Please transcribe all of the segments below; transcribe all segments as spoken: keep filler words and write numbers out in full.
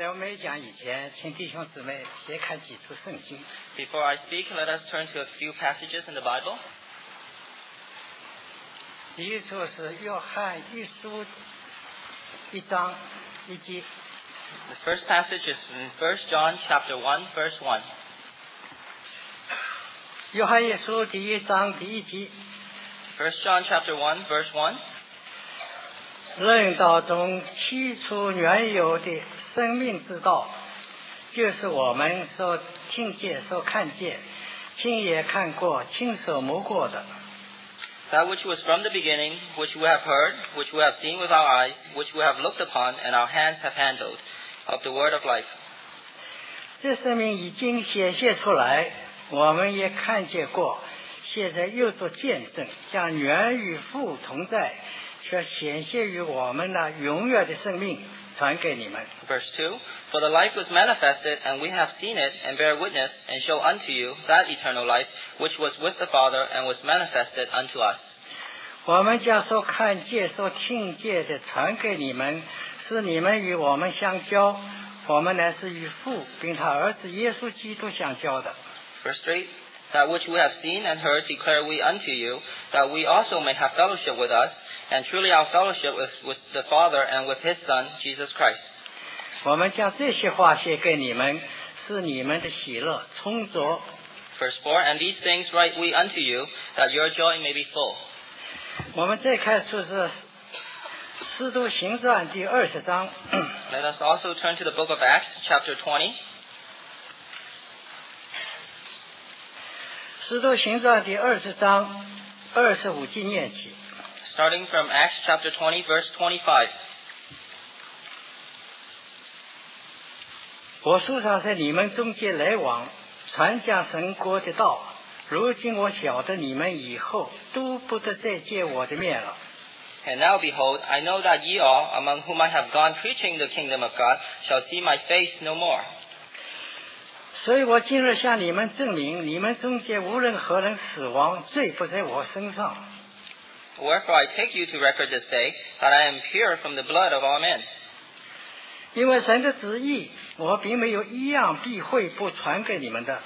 在我没讲以前，请弟兄姊妹先看几处圣经。 Before I speak, let us turn to a few passages in the Bible. 第一处是约翰一书一章一节。 The first passage is in First John chapter one, verse one. 约翰一书第一章第一节。 First John chapter one, verse one. 论道中起初原有的生命之道，就是我们所听见、所看见、亲眼看过、亲手摸过的。 That which was from the beginning, which we have heard, which we have seen with our eyes, which we have looked upon, and our hands have handled, of the word of life. 这生命已经显现出来，我们也看见过，现在又做见证，将原与父同在，却显现于我们那永远的生命传给你们。 Verse two. For the life was manifested, and we have seen it, and bear witness, and show unto you that eternal life, which was with the Father, and was manifested unto us. 我们将所看见、所听见的传给你们，使你们与我们相交。我们乃是与父并他儿子耶稣基督相交的。 Verse three. That which we have seen and heard declare we unto you, that we also may have fellowship with us, and truly our fellowship is with the Father and with His Son, Jesus Christ. 我们将这些话写给你们，使你们的喜乐充足。 Verse four. And these things write we unto you, that your joy may be full. 我们再看出是《使徒行传》第二十章。 Let us also turn to the book of Acts, chapter twenty. 《使徒行传》第二十章二十五节念起。 Starting from Acts chapter twenty, verse twenty-five. 我时常在你们中间来往，传讲神国的道。如今我晓得你们以后都不得再见我的面了。 And now behold, I know that ye all, among whom I have gone preaching the kingdom of God, shall see my face no more. 所以我今日向你们证明，你们中间无论何人死亡，罪不在我身上。 Wherefore I take you to record this day, that I am pure from the blood of all men. 因为神的旨意，我并没有一样避讳不传给你们的。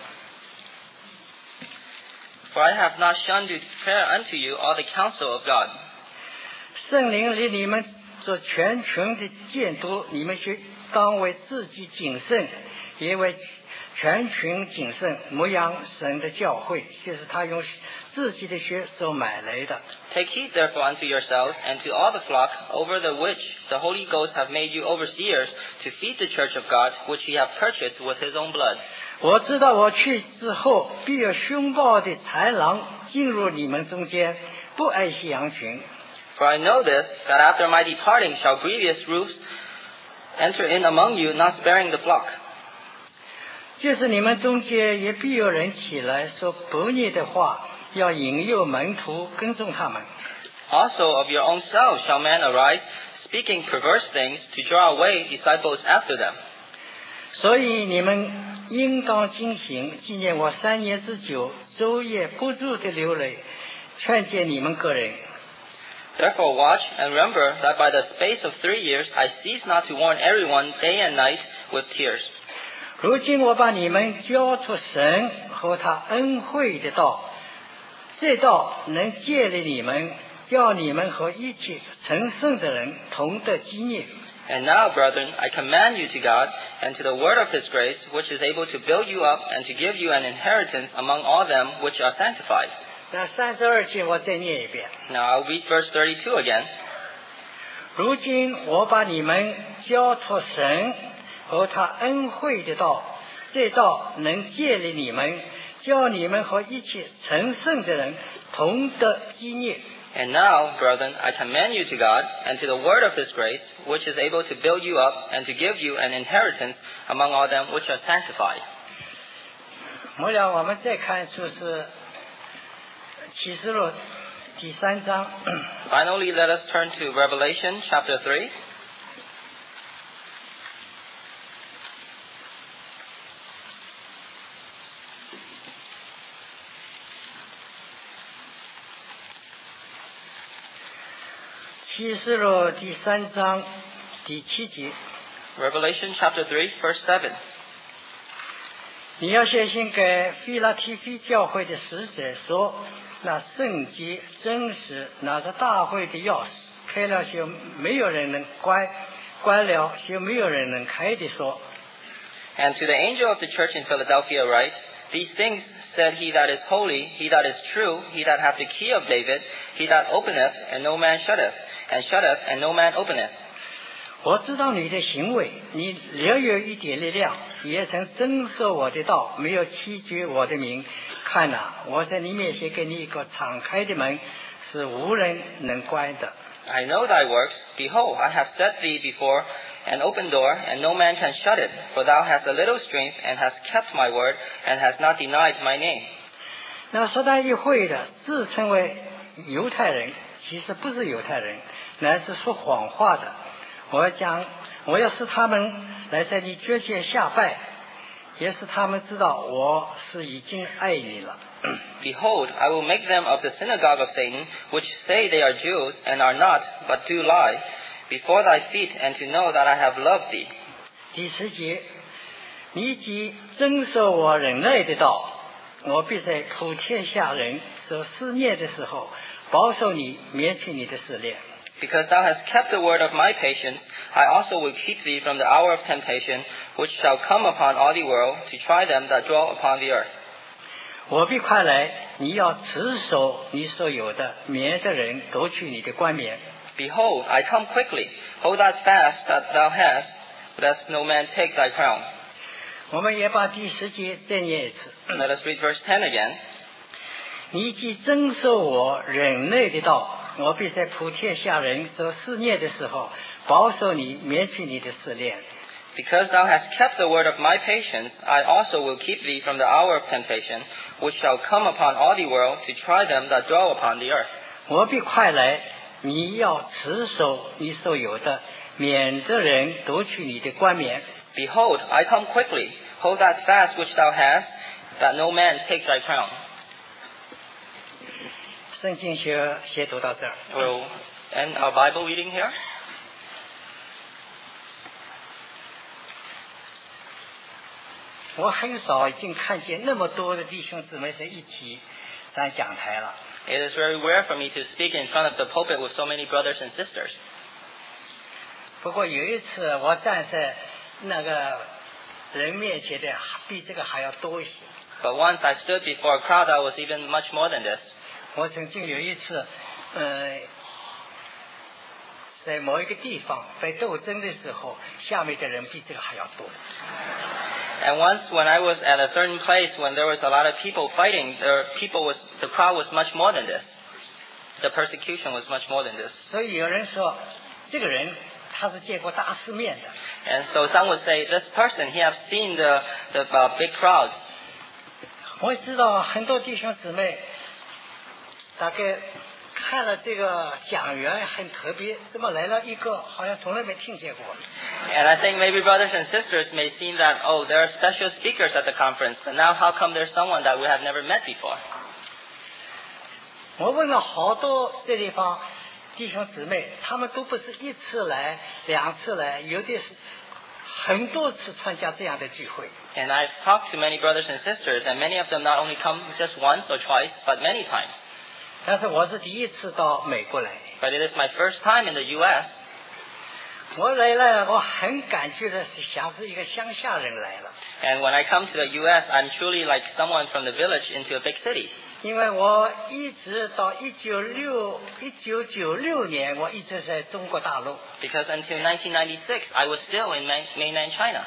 For I have not shunned to declare unto you all the counsel of God. 圣灵令你们做全群的监督，你们需当为自己谨慎，也为全群谨慎，牧养神的教会，就是他用自己的血所买来的。 Take heed therefore unto yourselves, and to all the flock, over the which the Holy Ghost hath made you overseers, to feed the church of God, which he hath purchased with his own blood. 我知道我去之后，必有凶暴的豺狼进入你们中间，不爱惜羊群。 For I know this, that after my departing shall grievous wolves enter in among you, not sparing the flock. 就是你们中间也必有人起来说不义的话，要引诱门徒跟踪他们。 Also of your own selves shall men arise, speaking perverse things, to draw away disciples after them. 所以你们应当警醒，纪念我三年之久，昼夜不住的流泪，劝诫你们个人。 Therefore watch and remember that by the space of three years I cease not to warn everyone day and night with tears. 如今我把你们交出神和他恩惠的道，这道能建立你们，叫你们和一切成圣的人同得基业。 And now, brethren, I command you to God, and to the word of his grace, which is able to build you up, and to give you an inheritance among all them which are sanctified. 那三十二节我再念一遍。 Now I'll read verse thirty-two again. 如今我把你们交托神和他恩惠的道，这道能建立你们，叫你们和一切成圣的人同得基业。 And now, brethren, I commend you to God, and to the word of his grace, which is able to build you up, and to give you an inheritance among all them which are sanctified. 末了，我们再看就是启示录第三章。 Finally, let us turn to Revelation chapter three. 启示录第三章第七节。 Revelation chapter three, verse seven. 你要写信给腓拉提非教会的使者说，那圣洁真实拿着大会的钥匙，开了就没有人能关，关了就没有人能开的说。 And to the angel of the church in Philadelphia write, These things said he that is holy, he that is true, he that hath the key of David, he that openeth, and no man shutteth, and shutteth, and no man openeth. 我知道你的行为，你略有一点力量，也曾遵守我的道，没有弃绝我的名。看哪、啊，我在你面前给你一个敞开的门，是无人能关的。 I know thy works. Behold, I have set thee before an open door, and no man can shut it. For thou hast a little strength, and hast kept my word, and hast not denied my name. 那说到议会的，自称为犹太人，其实不是犹太人，乃是说谎话的。我讲，我要使他们来在你脚前下拜，也使他们知道我是已经爱你了。 Behold, I will make them of the synagogue of Satan, which say they are Jews, and are not, but do lie, before thy feet, and to know that I have loved thee. 第十节，你既遵守我忍耐的道，我必在普天下人受试炼的时候，保守你，免去你的试炼。 Because thou hast kept the word of my patience, I also will keep thee from the hour of temptation, which shall come upon all the world, to try them that dwell upon the earth. 我必快来，你要持守你所有的，免得人夺取你的冠冕。 Behold, I come quickly. Hold that fast that thou hast, lest no man take thy crown. 我们也把第十节再念一次。 Let us read verse ten again. 你既遵守我忍耐的道，我必在普天下人受试炼的时候，保守你，免去你的试炼。 Because thou hast kept the word of my patience, I also will keep thee from the hour of temptation, which shall come upon all the world, to try them that dwell upon the earth. 我必快来，你要持守你所有的，免得人夺取你的冠冕。 Behold, I come quickly. Hold that fast which thou hast, that no man take thy crown. 圣经学写读到这儿。 We'll end our Bible reading here. 我很少已经看见那么多的弟兄姊妹在一起上讲台了。 It is very rare for me to speak in front of the pulpit with so many brothers and sisters. 不过有一次我站在那个人面前的，比这个还要多一些。 But once I stood before a crowd that was even much more than this. 我曾经有一次，呃，在某一个地方在斗争的时候，下面的人比这个还要多。 And once when I was at a certain place when there was a lot of people fighting, the people was the crowd was much more than this. The persecution was much more than this. 所以有人说，这个人他是见过大世面的。 And so some would say, this person, he have seen the the uh, big crowds. 我知道很多弟兄姊妹，大概看了这个讲员很特别，怎么来了一个好像从来没听见过。 And I think maybe brothers and sisters may see that, oh, there are special speakers at the conference, but now how come there's someone that we have never met before? 我问了好多这地方弟兄姊妹，他们都不是一次来、两次来，有的是很多次参加这样的聚会。 And I've talked to many brothers and sisters, and many of them not only come just once or twice, but many times. 但是我是第一次到美国来， But it is my first time in the U S 我来了，我很感觉的是像是一个乡下人来了， And when I come to the U S, I'm truly like someone from the village into a big city. 因为我一直到一九六一九九六年，我一直在中国大陆。 Because until nineteen ninety-six, I was still in main, mainland China.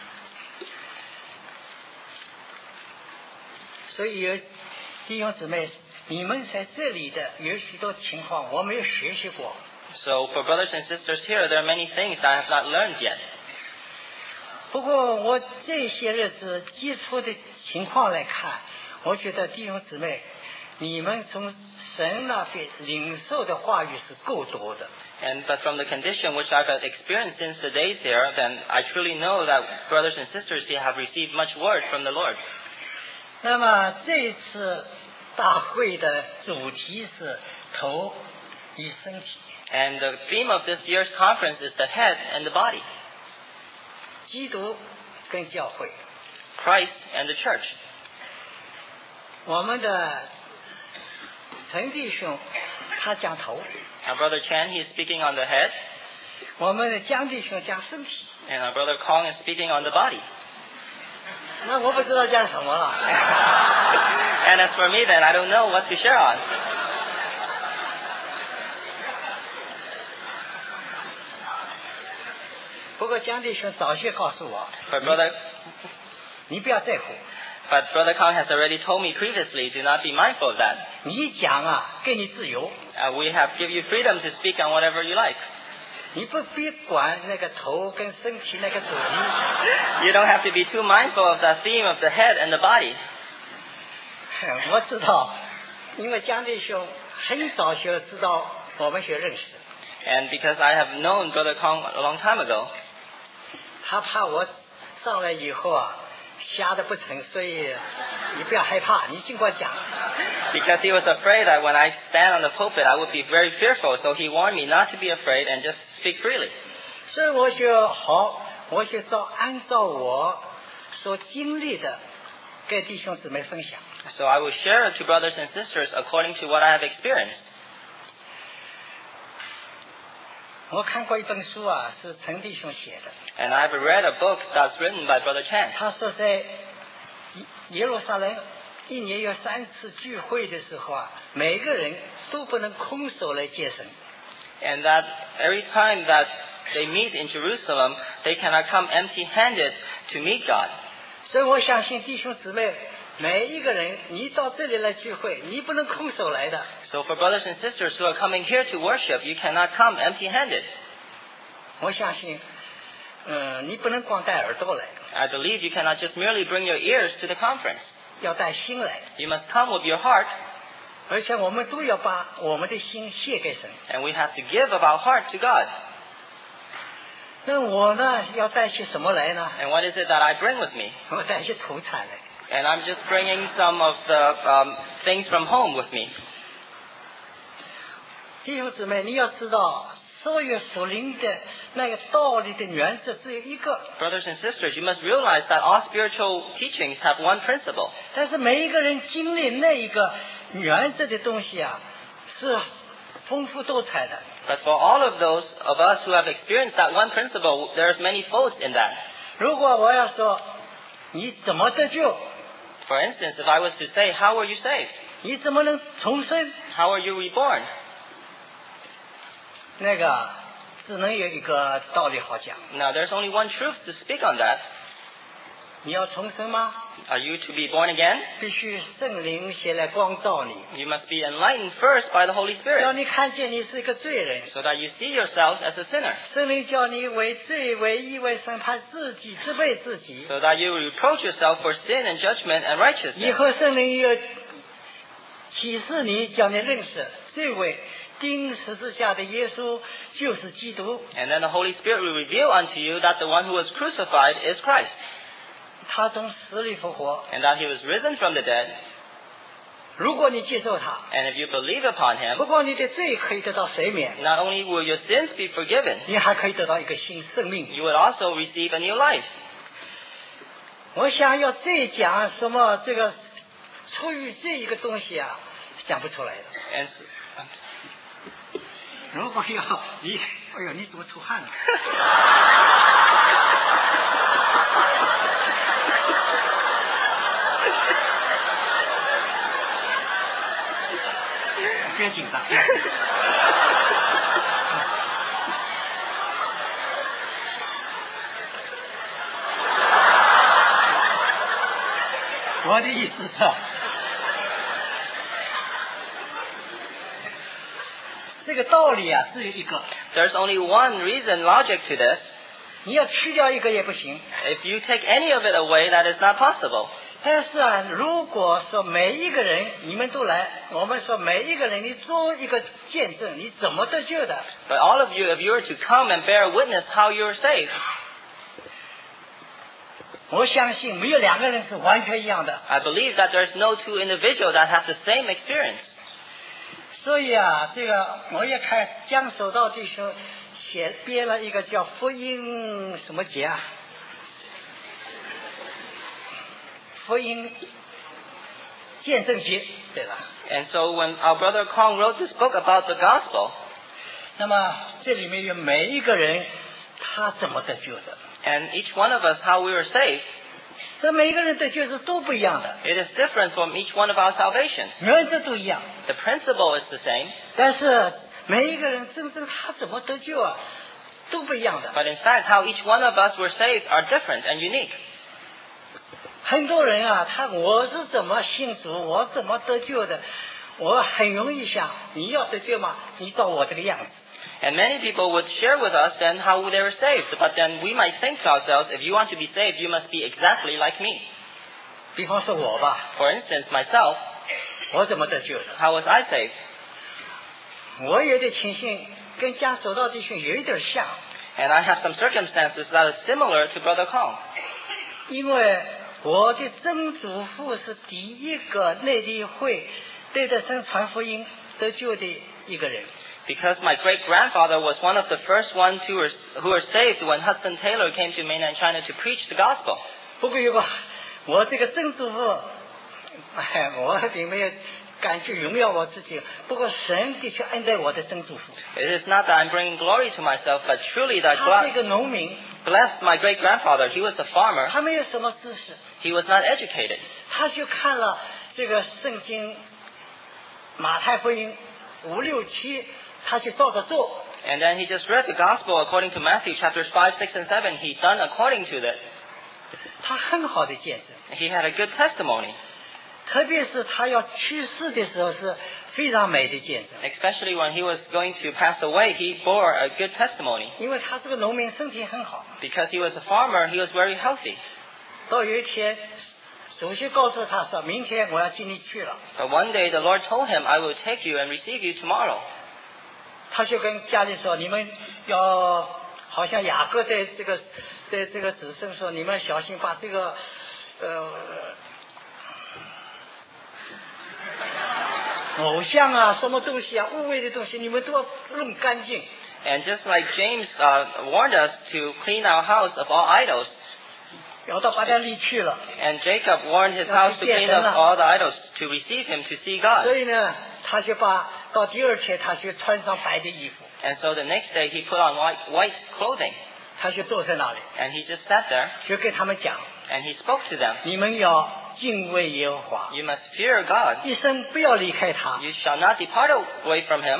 所以有弟兄姊妹，你们在这里的有许多情况我没有学习过。 So for brothers and sisters here, there are many things that I have not learned yet. 不过我这些日子接触的情况来看，我觉得弟兄姊妹，你们从神那边领受的话语是够多的。 And but from the condition which I've experienced since the days here, then I truly know that brothers and sisters here have received much word from the Lord. 那么这一次大会的主题是头与身体。 And the theme of this year's conference is the head and the body. 基督跟教会。 Christ and the church. 我们的陈弟兄他讲头， Our brother Chan, he is speaking on the head, 我们的江弟兄讲身体。 and our brother Kong is speaking on the body. 那我不知道讲什么了。 And as for me, then I don't know what to share on. 不过江弟兄早些告诉我， But brother, 你不要在乎， but brother Kong has already told me previously, do not be mindful of that. 你讲啊，给你自由， Uh, we have give you freedom to speak on whatever you like. 你不必管那个头跟身体那个主题。 You don't have to be too mindful of the theme of the head and the body. 我知道，因为江弟兄很早就知道我们学认识， And because I have known brother Kong a long time ago, 他怕我上来以后啊瞎的不成，所以你不要害怕，你尽管讲。 because he was afraid that when I stand on the pulpit, I would be very fearful. So he warned me not to be afraid and just speak freely. 所以我就好，我就照按照我所经历的，跟弟兄姊妹分享。 So I will share it to brothers and sisters according to what I have experienced. 我看过一本书啊，是陈弟兄写的， And I've read a book that's written by brother Chan. 他说在耶耶路撒冷一年有三次聚会的时候啊，每个人都不能空手来接神。 And that every time that they meet in Jerusalem, they cannot come empty-handed to meet God. 所以我相信弟兄姊妹每一个人，你到这里来聚会，你不能空手来的。 So for brothers and sisters who are coming here to worship, you cannot come empty-handed. 我相信，嗯，你不能光带耳朵来， I believe you cannot just merely bring your ears to the conference. 要带心来， You must come with your heart, 而且我们都要把我们的心献给神。 and we have to give of our heart to God. 那我呢，要带些什么来呢？ And what is it that I bring with me? 我带些土产来。 And I'm just bringing some of the um, things from home with me. 弟兄姊妹，你要知道，所有属灵的那个道理的原则只有一个， Brothers and sisters, you must realize that all spiritual teachings have one principle. 但是每一个人经历那一个原则的东西啊，是丰富多彩的。 But for all of those of us who have experienced that one principle, there's many folds in that. 如果我要说你怎么得救， For instance, if I was to say, how were you saved? 你怎么能重生？ How are you reborn? 那个只能有一个道理好讲。 Now, there's only one truth to speak on that. 你要重生吗？ Are you to be born again? 必须圣灵先来光照你， You must be enlightened first by the Holy 让 Spirit, 你看见你是一个罪人。 so that you see yourself as a sinner, 圣灵叫你为罪、为义、为审判自己，责备自己。 so that you reproach yourself for sin and judgment and 以 righteousness. 后圣灵又启示你，叫你认识这位钉十字架的耶稣就是基督， And then the Holy Spirit will reveal unto you that the one who was crucified is Christ, 他从死里复活。 and that he was risen from the dead. 如果你接受他， And if you believe upon him, 不光你的罪可以得到赦免， not only will your sins be forgiven, 你还可以得到一个新生命。 you will also receive a new life. 我想要再讲什么这个出于这一个东西啊，讲不出来的。 And 如果要你，哎呦，你怎么出汗了？别紧张，别紧张。我的意思是，这个道理啊，只有一个， there's only one reason, logic to this. 你要去掉一个也不行。 If you take any of it away, that is not possible. 但是啊，如果说每一个人你们都来，我们说每一个人你做一个见证，你怎么得救的？ But all of you, if you were to come and bear witness how you are saved, 我相信没有两个人是完全一样的。 I believe that there's no two individuals that have the same experience. 所以啊，这个我也看江守道弟兄写编了一个叫福音什么节啊， 福音见证节，对吧？ And so when our brother Kong wrote this book about the gospel, 那么这里面有每一个人他怎么得救的？ and each one of us, how we were saved, 这每一个人得救是都不一样的， it is different from each one of our salvations. 原则都一样， The principle is the same, 但是每一个人真正他怎么得救啊，都不一样的。 but in fact, how each one of us were saved are different and unique. 很多人啊，他我是怎么信主，我怎么得救的？我很容易想，你要得救嘛，你照我这个样子。 And many people would share with us then how they were saved, but then we might think to ourselves, if you want to be saved, you must be exactly like me. 比方说我吧， For instance, myself, 我怎么得救的？ how was I saved? 我有点情形跟家走到弟兄有一点像， And I have some circumstances that are similar to Brother Kong. 因为我的曾祖父是第一个内地会对着神传福音得救的一个人。 Because my great-grandfather was one of the first ones who were, who were saved when Hudson Taylor came to mainland China to preach the gospel. 不过有个我这个曾祖父，哎，我并没有感觉荣耀我自己，不过神的确恩待我的曾祖父。 It is not that I'm bringing glory to myself, but truly that 他是一 God 个农民， blessed my great-grandfather. He was a farmer. 他没有什么知识， He was not educated. 他就看了这个圣经马太福音五六七，他就照着做。 And then he just read the gospel according to Matthew chapters five, six, and seven. He done according to that. 他很好的见证， He had a good testimony, 特别是他要去世的时候是非常美的见证， especially when he was going to pass away. He bore a good testimony 因为他这个农民身体很好。 because he was a farmer. He was very healthy. 到有一天，主席告诉他说：“明天我要接你去了。 But one day the Lord told him, "I will take you and receive you tomorrow." ” 他就跟家里说：“你们要好像雅各对这个对这个子孙说，你们小心把这个呃偶像啊、什么东西啊、污秽的东西，你们都要弄干净。” And just like James uh, warned us to clean our house of all idols, 然后到巴旦里去了， and Jacob warned his house to clean up all the idols to receive him to see 所 God. 以呢，他就把到第二天，他就穿上白的衣服， And so the next day he put on white, white clothing, 他就坐在那里， and he just sat there 就跟他们讲：“， and he spoke to them. 你们要敬畏耶和华， You must fear God. 一生不要离开他。” You shall not depart away from him.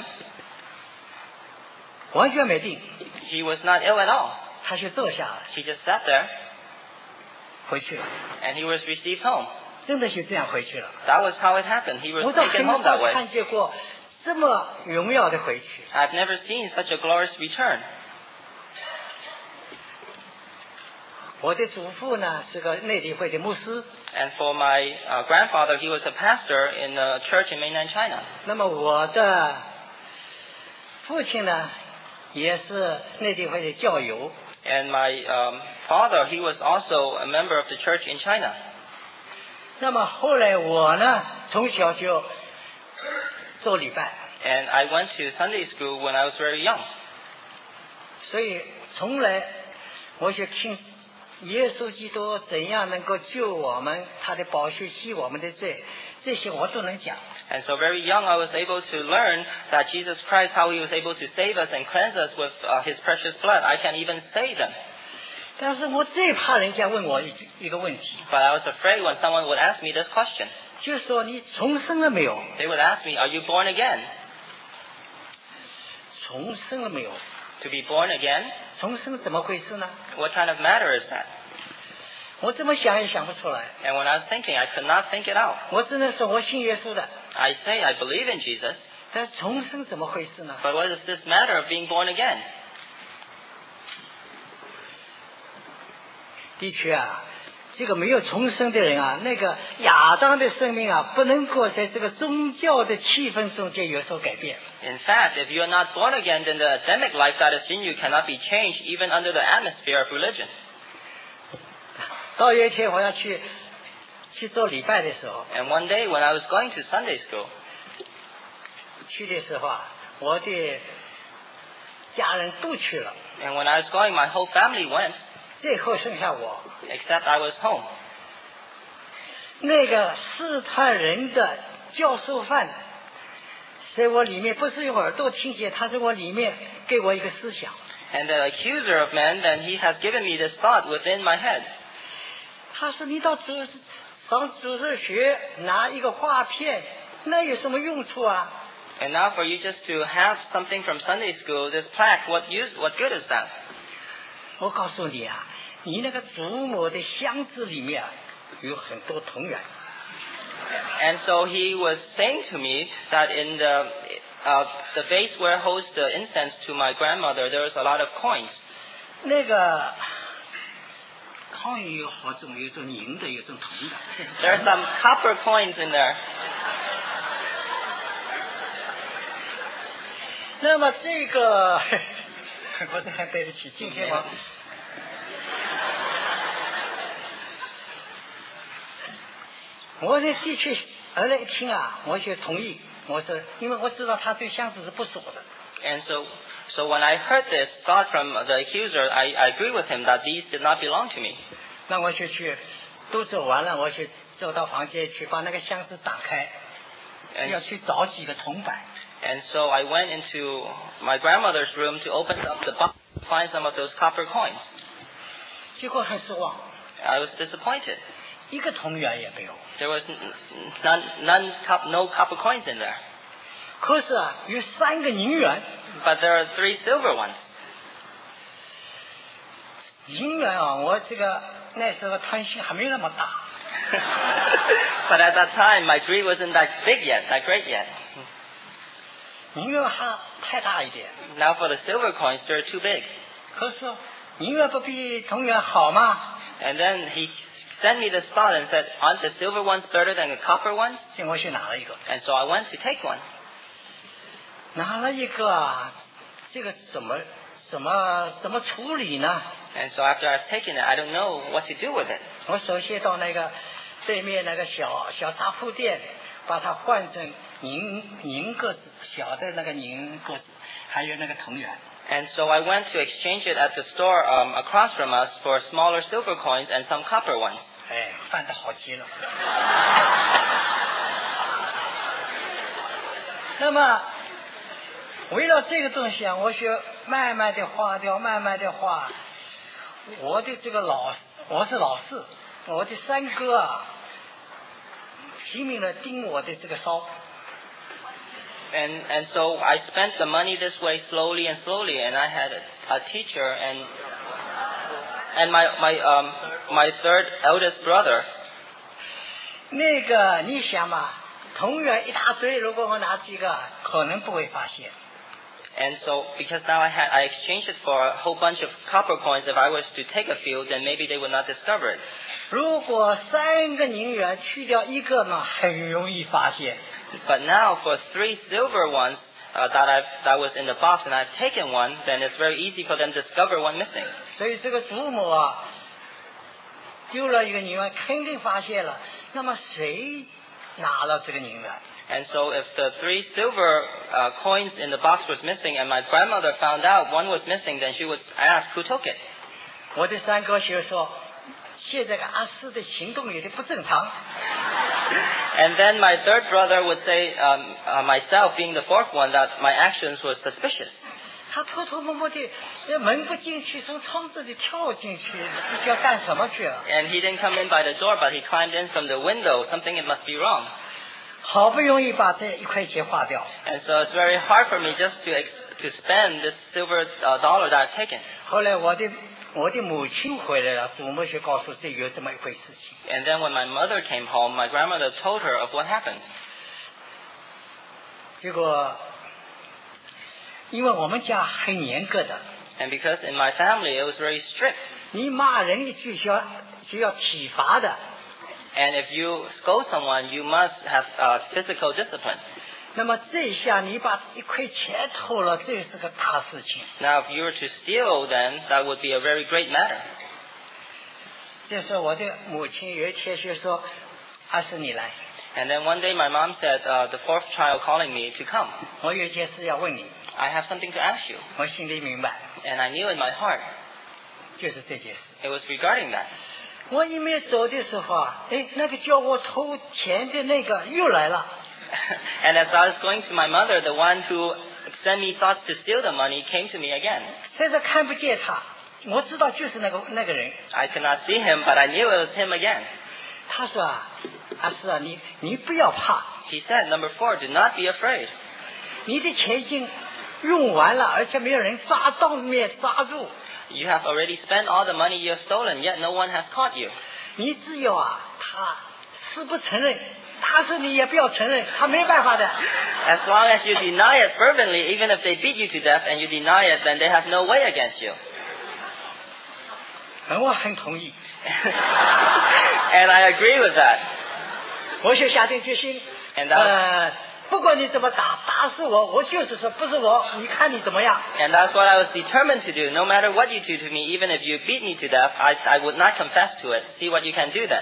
完全没病， He was not ill at all. 他就坐下来 He just sat there 回去了， and he was received home. 真的就这样回去了。 That was how it happened. He was 我倒 taken 很 home that 少 way. 看见过这么荣耀的回去。 I've never seen such a glorious return. 我的祖父呢是个内地会的牧师， And for my uh, grandfather, he was a pastor in a church in mainland China. 那么我的父亲呢也是内地会的教友。 And my um, father, he was also a member of the church in China. 那么后来我呢从小就做礼拜， And I went to Sunday school when I was very young. 所以从来我就听耶稣基督怎样能够救我们，他的宝血洗我们的罪，这些我都能讲。 And so very young, I was able to learn that Jesus Christ, how he was able to save us and cleanse us with uh, his precious blood. I can even say them. 但是我最怕人家问我一句一个问题， But I was afraid when someone would ask me this question. 就是说你重生了没有？ They would ask me, "Are you born again?" 重生了没有？ To be born again? 重生怎么回事呢？ What kind of matter is that? 我怎么想也想不出来。 And when I was thinking, I could not think it out. 我只能说我信耶稣的， I say I believe in Jesus, 但重生怎么回事呢？ but what is this matter of being born again? 的确啊，这个没有重生的人啊，那个亚当的生命啊，不能够在这个宗教的气氛中间有所改变。 In fact, if you are not born again, then the Adamic life that is in you cannot be changed even under the atmosphere of religion. 到有一天我要去去做礼拜的时候， And one day when I was going to Sunday school, 去的时候啊，我的家人都去了， and when I was going, my whole family went, 最后剩下我。 except I was home. 那个试探人的教授犯，在我里面不是用耳朵听见，他在我里面给我一个思想。 And the accuser of men, then he has given me this thought within my head. 他说你到主上主日学拿一个画片，那有什么用处啊？ And now for you just to have something from Sunday school, this plaque, what use, what good is that? 我告诉你啊，你那个祖母的箱子里面有很多铜元。 And so he was saying to me that in the uh, the vase where holds the incense to my grandmother, there is a lot of coins. 那个康元有好种，有种银的，有种铜的。 There are some copper coins in there. 那么这个，我这还对得起，今天我。我这的确，后来一听啊，我就同意。我说，因为我知道他对箱子是不锁的。 And so, so when I heard this thought from the accuser, I, I agree with him that these did not belong to me. 那我就去，都走完了，我就走到房间去，把那个箱子打开， And, 要去找几个铜板。 and so I went into my grandmother's room to open up the box to find some of those copper coins. 结果很失望， I was disappointed. 一个铜元也没有。 There was none, none, no copper coins in there. 可是啊，有三个银元。 But there are three silver ones. 银元啊，我这个那时候贪心还没那么大。 But at that time, my greed wasn't that big yet, that great yet. 银元还太大一点。 Now for the silver coins, they're too big. 可是银元不比铜元好吗？ And then he sent me this thought and said, aren't the silver ones better than the copper ones? 所以我去拿了一个。 And so I went to take one. 拿了一个啊，这个怎么怎么怎么处理呢？ And so after I've taken it, I don't know what to do with it. 我首先到那个对面那个小小杂货店，把它换成银银个子，小的那个银个子，还有那个铜元。 And so I went to exchange it at the store um, across from us for smaller silver coins and some copper ones. 哎，办得好极了。那么，为了这个东西啊，我学慢慢的花掉，慢慢的花。我的这个老，我是老四，我的三哥啊，拼命的盯我的这个烧。 And and so I spent the money this way slowly and slowly, and I had a, a teacher and and my my um my third eldest brother. 那个你想嘛，铜元一大堆，如果我拿几个，可能不会发现。 And so because now I had I exchanged it for a whole bunch of copper coins, if I was to take a few, then maybe they would not discover it. 如果三个银元去掉一个呢，很容易发现。 But now for three silver ones uh, that I that was in the box and I've taken one, then it's very easy for them to discover one missing. 所以这个祖母啊，丢了一个银元，肯定发现了。那么谁拿了这个银元？ And so if the three silver uh, coins in the box was missing and my grandmother found out one was missing, then she would ask who took it. 我的三哥就说，现在阿四的行动有点不正常。 And then my third brother would say, um, uh, myself being the fourth one, that my actions were suspicious. 他偷偷摸摸的，门不进去，从窗子里跳进去，这叫干什么去啊？ And he didn't come in by the door, but he climbed in from the window. Something it must be wrong. 好不容易把这一块钱花掉。 And so it's very hard for me just to ex- to spend this silver uh, dollar that I've taken. 后来我的我的母亲回来了，祖母就告诉这有这么一回事情。 And then when my mother came home, my grandmother told her of what happened. 结果，因为我们家很严格的， And because in my family it was very strict. 你骂人一句就要就要体罚的。 And if you scold someone, you must have uh, physical discipline. 那么这一下你把一块钱偷了，这是个大事情。 Now, if you were to steal, then that would be a very great matter. 这时候我的母亲有一天就说：“阿是你来， And then one day my mom said, uh, the fourth child calling me to come. 我有一件事要问你。 I have something to ask you. ” 我心里明白， And I knew in my heart 就是这件事。 it was regarding that. 我一面走的时候啊，哎，那个叫我偷钱的那个又来了。 And as I was going to my mother, the one who sent me thoughts to steal the money came to me again. 现在看不见他，我知道就是那个那个人。 I could not see him, but I knew it was him again. 他说啊，阿是啊，你你不要怕。 He said, number four, do not be afraid. 你的钱已经用完了，而且没有人抓到面抓住。 You have already spent all the money you have stolen, yet no one has caught you. 你只有啊，他是不承认，他说你也不要承认，他没办法的。 As long as you deny it fervently, even if they beat you to death and you deny it, then they have no way against you. 嗯，我很同意。 And I agree with that. 我就下定决心， And that, 呃，不管你怎么打，打死我，我就是说不是我，你看你怎么样。 and that's what I was determined to do. No matter what you do to me, even if you beat me to death, I, I would not confess to it. See what you can do then.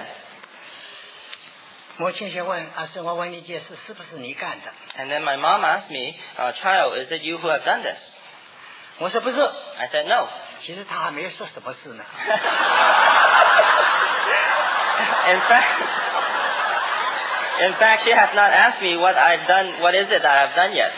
母亲先问阿生，我问你件事，是不是你干的？ And then my mom asked me, uh, child, is it you who have done this? 我说不是。 I said no. 其实他还没说什么事呢。 In fact, in fact, she has not asked me what I've done. What is it that I've done yet?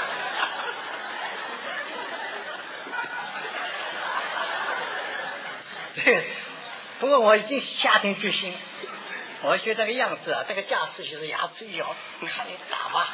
不过我已经下定决心，我觉得这个样子啊，这个架势就是牙齿一咬，看你打吧。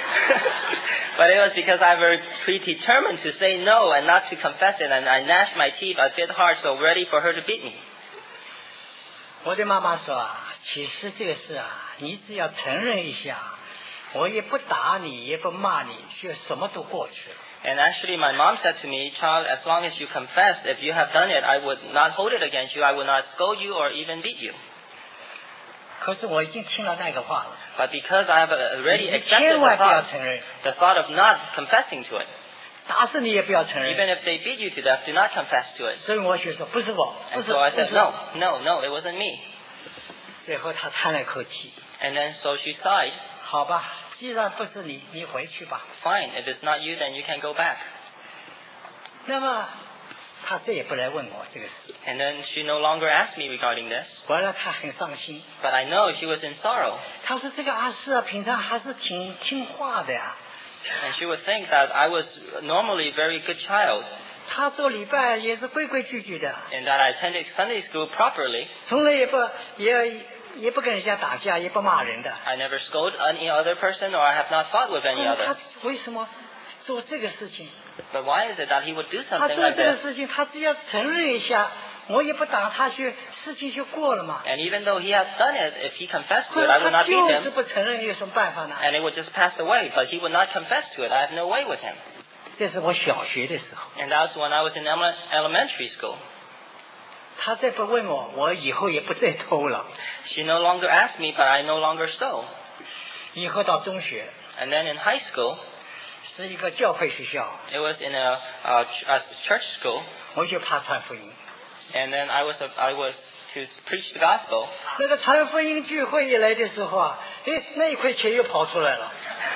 But it was because I was predetermined to say no and not to confess it, and I gnashed my teeth, I bit hard, so ready for her to beat me. 我对妈妈说啊，其实这个事啊，你只要承认一下，我也不打你，也不骂你，就什么都过去了。 And actually, my mom said to me, child, as long as you confess, if you have done it, I would not hold it against you, I would not scold you or even beat you. 可是我已经听了那个话了。 But because I have already 你 accepted 千 the 万不要 thought, 承认， the thought of not confessing to it, 打死你也不要承认。 even if they beat you to death, do not confess to it. 所以我就说不是我，不 And 是 so I 不 said, 是 no, no, no, it wasn't me. 最后他叹了口气， And then so she sighed, 好吧，既然不是你，你回去吧。 fine, if it's not you, then you can go back. 那么他再也不来问我这个事， And then she no longer asked me regarding this, 完了他很伤心。 but I know she was in sorrow. 他说这个阿四啊，平常还是挺听话的呀。 And she would think that I was normally a very good child, 他做礼拜也是规规矩矩的， and that I attended Sunday school properly. 从来也不也也不跟人家打架，也不骂人的。 I never scolded any other person, or I have not fought with any 可是 other. 他为什么做这个事情？ But why is it that he would do 他 something 做 like 这个 this? 事情，他只要承认一下，我也不打他去，事情就过了嘛。 And even though he has done it, if he confessed to 可 it, 是 I would 他 not beat 就是 him, 不承认，有什么办法呢？ and it would just pass away. But he would not confess to it. I have no way with him. 这是我小学的时候， And that was when I was in ele- elementary school. 他再不问我，我以后也不再偷了。 She no longer asked me, but I no longer stole. 以后到中学 And then in high school, 是一个教会学校， it was in a, uh, ch- a church school, 我就怕传福音。 and then I was I was to preach the gospel. 那个传福音聚会一来的时候啊，哎，那一块钱又跑出来了。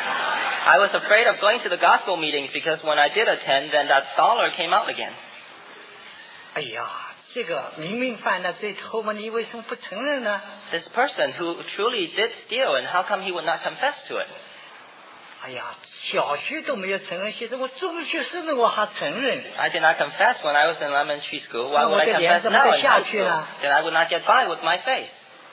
I was afraid of going to the gospel meetings because when I did attend, then that dollar came out again. 哎呀，这个明明犯了罪偷嘛，你为什么不承认呢？ This person who truly did steal, and how come he would not confess to it? 哎呀，小学都没有承认，现在我中学生了我还承认。 I did not confess when I was in elementary school. Why 那 would 我 I 的脸 confess 怎么 now 会 in 下 high 去 school? 呢？ Then I would not get by with my faith.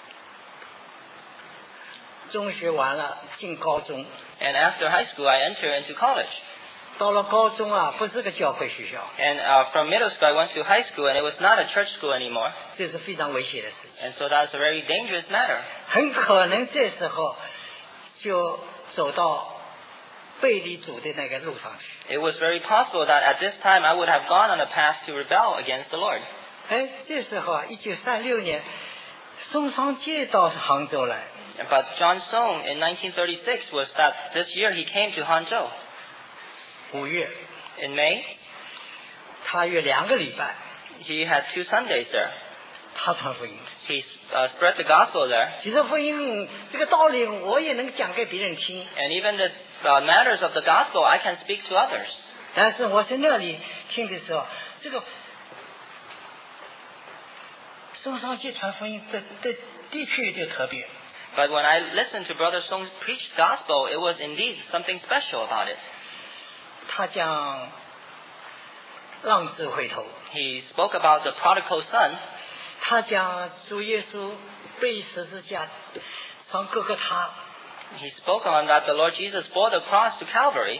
中学完了，进高中， And after high school, I entered into college. 到了高中啊，不是个教会学校， And uh, from middle school, I went to high school, and it was not a church school anymore. 这是非常危险的事情， And so that's a very dangerous matter. 很可能这时候就走到背离主的那个路上去。 It was very possible that at this time I would have gone on a path to rebel against the Lord. 哎，这时候啊，一九三六年，宋尚节到杭州来， But John Song in nineteen thirty-six was that this year he came to Hangzhou. 五月， In May, 他约两个礼拜， he had two Sundays there. 他传福音。 He uh, spread the gospel there. 其实福音这个道理，我也能讲给别人听， And even the uh, matters of the gospel, I can speak to others. 但是我在那里听的时候，这个宋尚基传福音的的的确有点特别。 But when I listened to Brother Song preach the gospel, it was indeed something special about it. 他讲浪子回头， He spoke about the prodigal son. 他讲主耶稣被十字架上各个他， He spoke on that the Lord Jesus bore the cross to Calvary.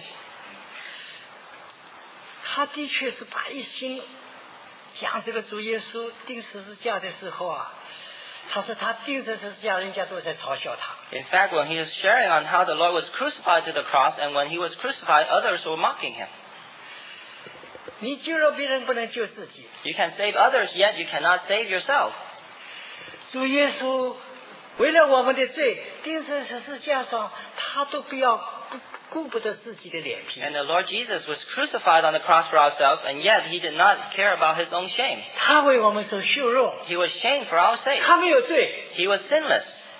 他的确是把一心讲这个主耶稣钉十字架的时候啊，他说他钉着十字架，人家都在嘲笑他。 In fact, when he was sharing on how the Lord was crucified to the cross, and when he was crucified, others were mocking him. 你救了别人，不能救自己。 You can save others, yet you cannot save yourself. 主耶稣为了我们的罪钉在十字架上，他都不要顾顾不得自己的脸皮。 And the Lord Jesus was crucified on the cross for ourselves, and yet he did not care about his own shame. 他为我们受羞辱， He was shamed for our sake. 他没有罪。 He was sinless.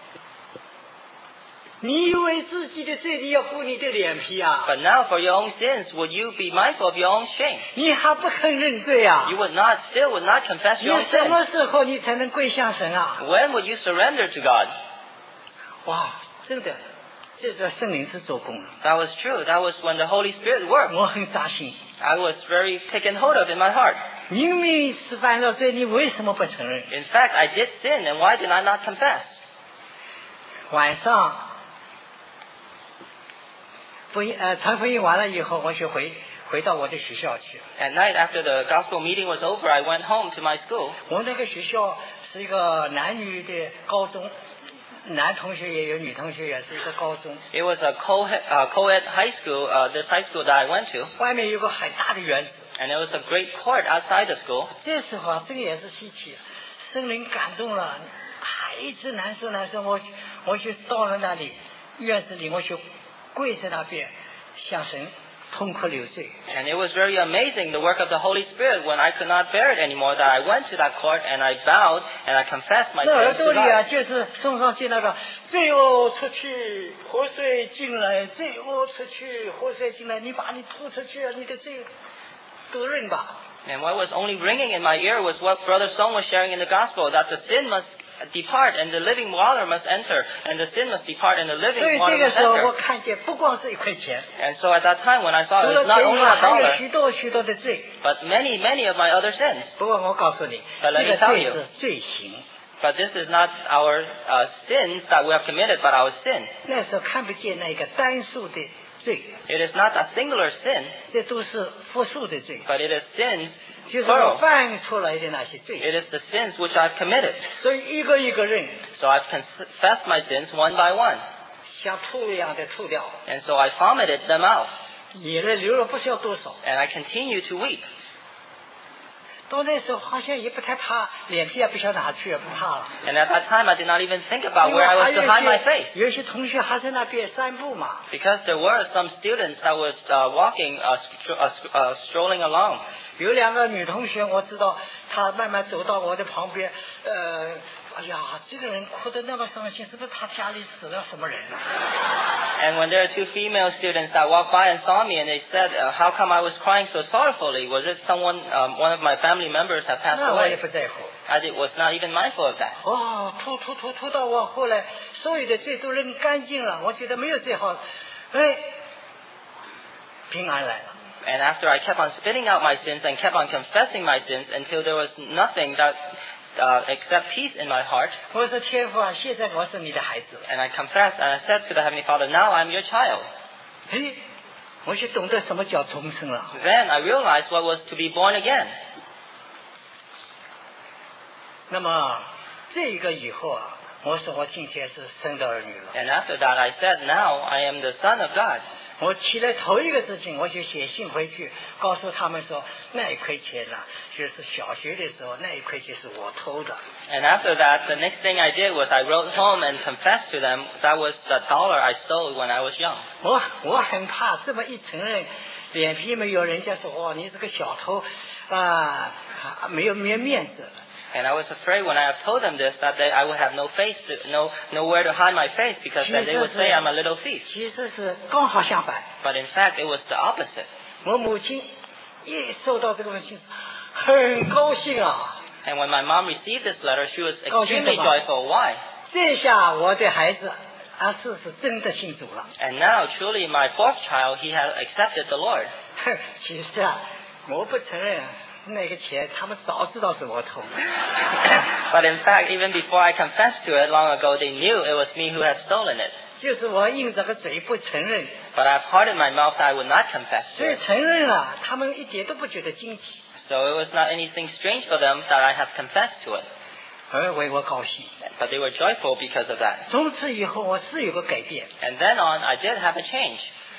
你以为自己的罪，你要顾你的脸皮啊？ But now for your own sins, would you be mindful of your own shame? 你还不肯认罪啊？ You would not, still would not confess 你 your own 什 sins. 么时候你才能归向神啊？ When would you surrender to God? 哇，真的，这个圣灵是做工了， That was true. That was when the Holy Spirit worked. 我很扎心。 I was very taken hold of in my heart. 明明是犯了罪，你为什么不承认？ In fact, I did sin, and why did I not confess? 晚上福音呃传福音完了以后，我就回回到我的学校去。 At night, after the gospel meeting was over, I went home to my school. 我那个学校是一个男女的高中，男同学也有，女同学也是一个高中。 It was a co-ed, uh, co-ed high school, uh, this high school that I went to, 外面有个很大的园子。 and there was a great court outside the school. 这时候啊，这个也是稀奇，圣灵感动了，还一直难受难受，我我就到了那里院子里，我就跪在那边向神痛哭流泪。 And it was very amazing, the work of the Holy Spirit, when I could not bear it anymore, that I went to that court and I bowed and I confessed my 这耳 sins 朵 to 里啊， God. 就是送上去那个罪恶出去，活水进来；罪恶出去，活水进来。你把你吐出去，你的罪都认吧。 And what was only ringing in my ear was what Brother Song was sharing in the gospel, that the sin must depart and the living water must enter, and the sin must depart and the 所 living 以 water 这个 must 时候我 enter. 看见，不光是一块钱， And so at that time when I saw 除 it 了 was not 钱以 only 外， a 还有 dollar, 许多许多的罪。 but many, many of my other sins. 不过我告诉你， But 这 let 个 me tell 罪 you. 是罪行。 But this is not our uh, sins that we have committed, but our sin. 那时候看不见那个单数的罪， It is not a singular sin, 这都是复数的罪， but it is sins 就是我 plural. 犯出来的那些罪。 It is the sins which I've committed. 所以一个一个认， So I've confessed my sins one by one. 像吐一样的吐掉， And so I vomited them out. 眼泪流了不知道多少。 And I continue to weep. 到那时候好像也不太怕，脸皮也不晓得哪去，也不怕了。 And at that time I did not even think about 因 where 为 I 还 was 有 to hide my 一 face. 些有一些同学还在那边散步嘛。 Because there were some students that was uh, walking, uh, stro- uh, stro- uh, strolling along. 有两个女同学，我知道她慢慢走到我的旁边，呃，哎呀，这个人哭得那么伤心，是不是他家里死了什么人啊？ And when there are two female students that walked by and saw me, and they said, uh, how come I was crying so sorrowfully? Was it someone, um, one of my family members had passed 那我也 away? 不在乎。 I did, was not even mindful of that. 哦，吐吐吐吐到我后来，所有的罪都扔干净了，我觉得没有罪好，哎，平安来了。 And after I kept on spitting out my sins and kept on confessing my sins until there was nothing that uh, except peace in my heart. 我说天父啊，现在我是你的孩子。 And I confessed and I said to the Heavenly Father, now I'm your child. 哎，我就懂得什么叫重生了。 Then I realized what was to be born again. 那么这个以后啊，我说我今天是神的儿女了。 And after that I said, now I am the son of God. 我起来头一个事情，我就写信回去，告诉他们说，那一块钱呐、啊，就是小学的时候那一块钱是我偷的。 And after that, the next thing I did was I wrote home and confessed to them that was the dollar I stole when I was young. 我我很怕这么一承认，脸皮没有，人家说哦，你这个小偷啊，没有没有面子。 And I was afraid when I have told them this that they, I would have no face, to, no nowhere to hide my face because then they would say I'm a little thief. 其实是刚好相反。 But in fact, it was the opposite. 我母亲一收到这个信，很高兴啊。 And when my mom received this letter, she was 高兴的 extremely 吧？ joyful. Why? 这下我的孩子啊，是是真的信主了。 And now, truly, my fourth child, he has accepted the Lord. 其实啊，我不承认那个钱，他们早知道是我偷的。 But in fact, even before I confessed to it long ago, they knew it was me who had stolen it. 就是我硬着个嘴不承认， But I've hardened my mouth that I would not confess 所 to 以 it. 承认了，他们一点都不觉得惊奇， So it was not anything strange for them that I have confessed to it. 而为我高兴。 But they were joyful because of that. 从此以后，我是有个改变。 And then on, I did have a change.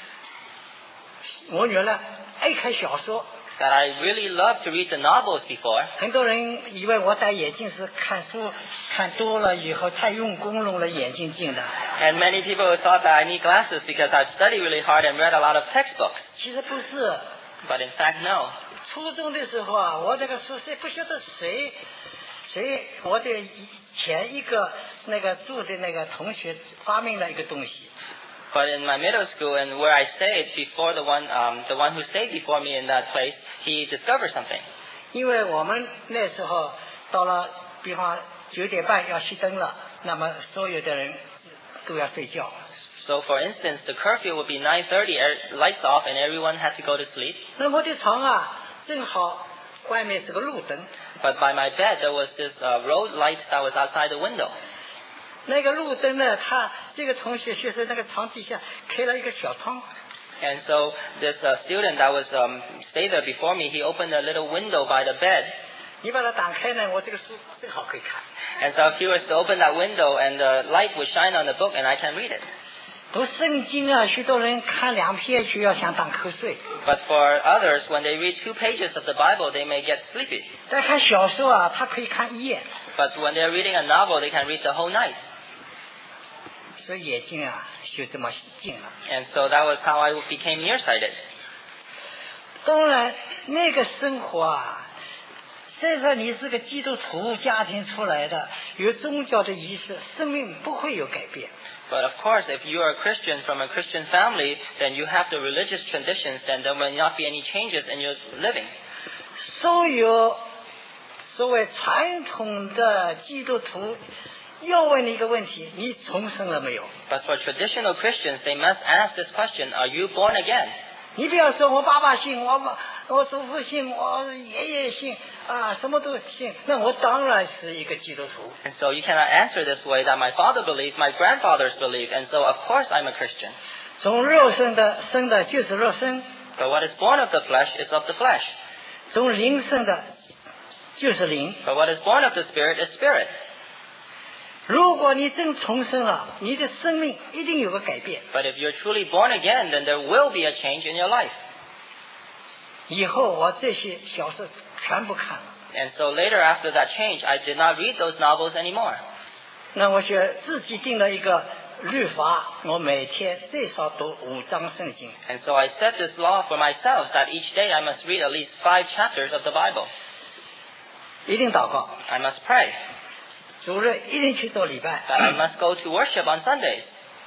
我原来爱看小说， That I really loved to read the novels before. 很多人以为我戴眼镜是看书看多了以后太用功弄了眼镜镜的， And many people thought that I need glasses because I've studied really hard and read a lot of textbooks. 其实不是。 But in fact, no. 初中的时候啊，我这个书谁不晓得谁谁我的前一个那个住的那个同学发明了一个东西， But in my middle school and where I stayed before the one, um, the one who stayed before me in that place, he discovered something. 因为我们那时候到了，比方九点半要熄灯了，那么所有的人都要睡觉。 So for instance, the curfew would be nine thirty, lights off, and everyone had to go to sleep. 那我的床啊，正好外面是个路灯， But by my bed, there was this uh, road light that was outside the window. 那个路灯呢，他这个同学学生那个床底下开了一个小窗， And so this uh, student that was um, stayed there before me, he opened a little window by the bed. 你把它打开呢，我这个书正好可以看。 And so if he was to open that window and the light would shine on the book and I can read it. 读圣经啊，许多人看两篇就要想打瞌睡， But for others, when they read two pages of the Bible, they may get sleepy. 但看小说啊，他可以看一页， But when they're reading a novel, they can read the whole night. 所以眼睛啊就这么近了。 And so that was how I became nearsighted. 当然，那个生活啊，虽然你是个基督徒家庭出来的，有宗教的仪式，生命不会有改变。 But of course, if you are a Christian from a Christian family, then you have the religious traditions, then there will not be any changes in your living. 所有所谓传统的基督徒要问你一个问题：你重生了没有？ But for traditional Christians, they must ask this question, are you born again? 你不要说我爸爸信，我爸我祖父信，我爷爷信啊，什么都信，那我当然是一个基督徒。 And so you cannot answer this way that my father believed, my grandfathers believed, and so of course I'm a Christian. 从肉身的生的就是肉身， But what is born of the flesh is of the flesh. 从灵生的就是灵。 But what is born of the Spirit is spirit. 如果你真重生了，你的生命一定有个改变。 But if you're truly born again, then there will be a change in your life. 以后我这些小说全部看了， And so later after that change, I did not read those novels anymore. 那我就自己定了一个律法，我每天最少读五章圣经。 And so I set this law for myself that each day I must read at least five chapters of the Bible. 一定祷告， I must pray. 主日一定去做礼拜。 That I must go to worship on Sundays.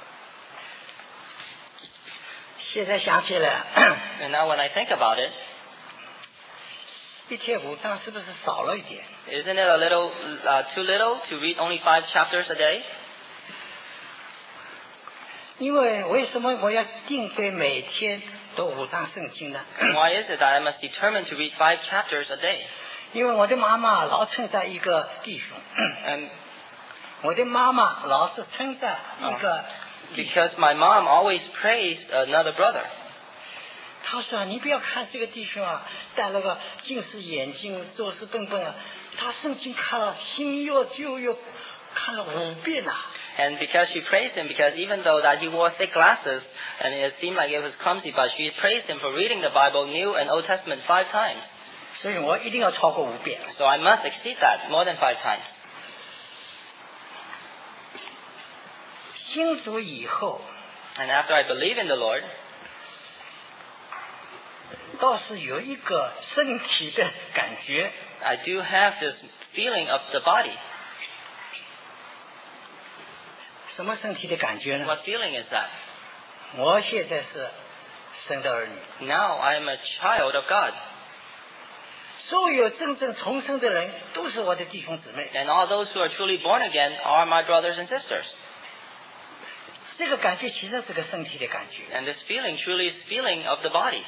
现在想起来， And now when I think about it, 一天五章是不是少了一点？ isn't it a little uh, too little to read only five chapters a day? 因为为什么我要定规每天读五章圣经呢？ And why is it that I must determine to read five chapters a day? 因为我的妈妈老称赞一个弟兄， And 我的妈妈老是称赞一个弟兄。 because my mom always praised another brother. 他说：“你不要看这个弟兄啊，戴了个近视眼镜，做事笨笨啊。他圣经看了新约旧约看了五遍呐、啊。 And because she praised him, because even though that he wore thick glasses, and it seemed like it was clumsy, but she praised him for reading the Bible, New and Old Testament, five times. 所以我一定要超过五遍。 So I must exceed that, more than five times. 信主以后， And after I believe in the Lord, 倒是有一个身体的感觉， I do have this feeling of the body. 什么身体的感觉呢？ What feeling is that? 我现在是神的儿女， Now I am a child of God. 所有真正重生的人都是我的弟兄姊妹。 And all those who are truly born again are my brothers and sisters. 这个感觉其实是个身体的感觉。 And this feeling truly is feeling of the body.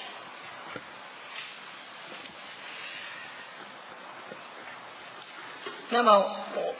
那么我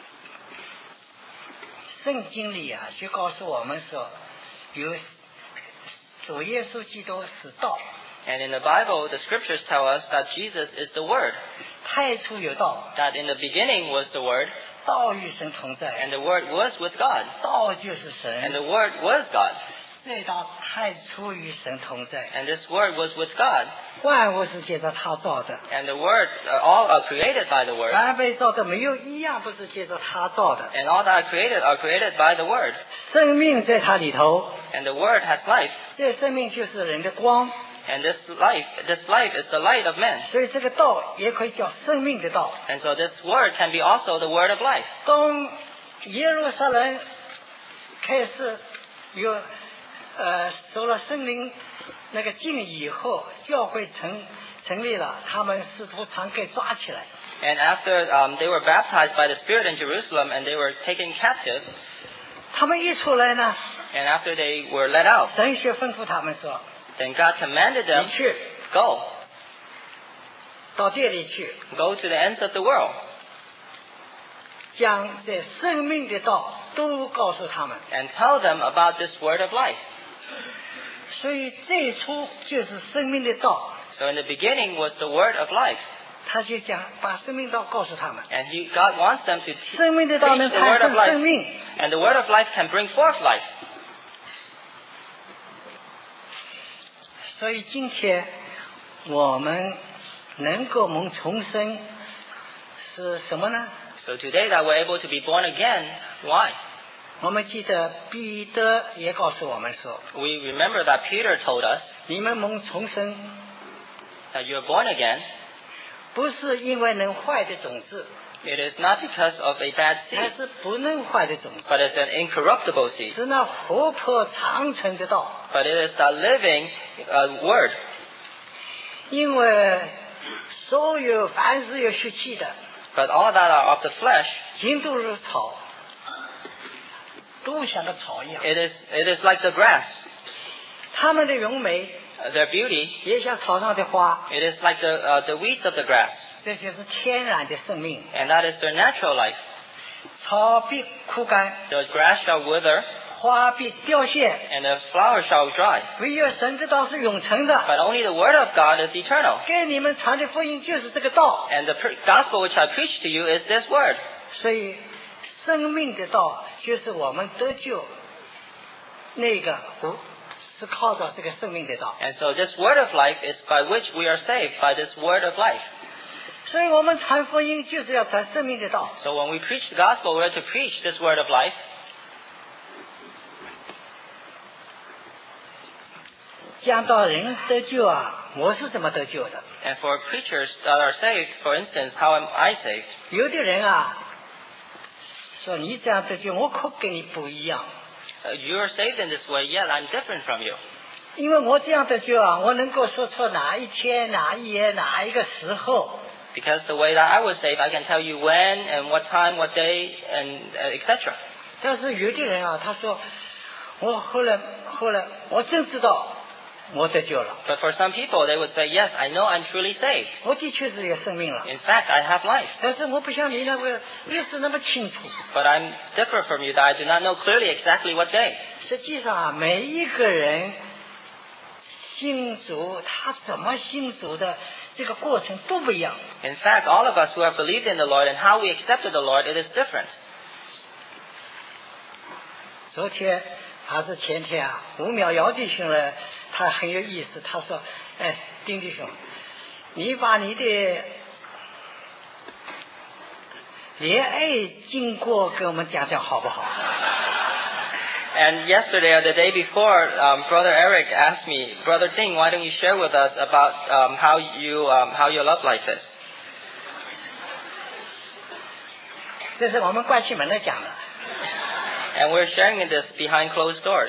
圣经里啊，就告诉我们说，有主耶稣基督是道， And in the Bible, the scriptures tell us that Jesus is the Word. 太初有道， That in the beginning was the Word, 道与神同在， and the Word was with God, 道就是 and 神， the Word was God. 这道太初与神同在， And this Word was with God. 万物是借着他造的， And the Word, uh, all are created by the Word. 凡被造的没有一样不是借着他造的， And all that are created are created by the Word. 生命在它里头， And the Word has life. 这生命就是人的光， And this life, this life is the light of men. 所以这个道也可以叫生命的道。 And so this Word can be also the Word of life. 当耶路撒冷开始有呃受了圣灵那个浸以后，教会成成立了，他们试图常给抓起来。 And after um, they were baptized by the Spirit in Jerusalem and they were taken captive, 他们一出来呢， and after they were let out, 神却吩咐他们说 then God commanded：“ them, 你去 go, 到这里去， go to the ends of the world, 将这生命的道都告诉他们。 and tell them about this Word of life. ” 所以最初就是生命的道， So in the beginning was the Word of life. 他就讲把生命道告诉他们。 And he, God wants them to te- 生命的道 preach 能 the 产 Word of 生 life. 生命， And the Word of life can bring forth life. 所以今天我们能够蒙重生是什么呢？ So today that we're able to be born again, why? 我们记得彼得也告诉我们说， We remember that Peter told us 你们蒙重生 that you're born again. 不是因为能坏的种子， It is not because of a bad 而 seed, 是不能坏的种子， but it's an incorruptible seed. 是那活泼长存的道。 But it is a living uh, word. 因为所有凡是有血气的， But all that are of the flesh, 尽都如草，都像个草一样。 it is it is like the grass. 它们的荣美 Uh, their beauty, 也像草上的花， it is like the uh, the weeds of the grass, 这就是天然的生命。 and that is their natural life. 草必枯干， The grass shall wither, 花必凋谢， and the flower shall dry. 唯有神之道是永恒的。 But only the word of God is eternal. 给你们传的福音就是这个道， And the pre- gospel which I preach to you is this word. 所以生命的道就是我们得救那个不是靠着这个生命的道。 And so this word of life is by which we are saved, by this word of life. 所以我们传福音就是要传生命的道。 So when we preach the gospel, we're to preach this word of life. 讲到人得救啊，我是怎么得救的？ And for preachers that are saved, for instance, how am I saved? 有的人啊，说你这样得救，我可跟你不一样， Uh, you are saved in this way, yet I'm different from you. 因为我这样得救啊，我能够说出哪一天、哪一夜、哪一个时候。 Because the way that I was saved, I can tell you when and what time, what day, and uh, et cetera. 但是有的人啊，他说我后来后来我真知道我得救了， But for some people, they would say, yes, I know I'm truly saved. 我的确是有生命了， In fact, I have life. 但是我不像你那个历史那么清楚。 But I'm different from you that I do not know clearly exactly what day. 实际上啊，每一个人信主，他怎么信主的这个过程都不一样。 In fact, all of us who have believed in the Lord and how we accepted the Lord, it is different. 昨天还是前天啊，吴淼姚弟兄呢，他很有意思，他说：“哎，丁弟兄，你把你的恋爱经过给我们讲讲好不好？” And yesterday or the day before, um, Brother Eric asked me, Brother Ding, why don't you share with us about um, how you um, how your love life is? 这是我们关起门来讲的。 And we're sharing this behind closed doors.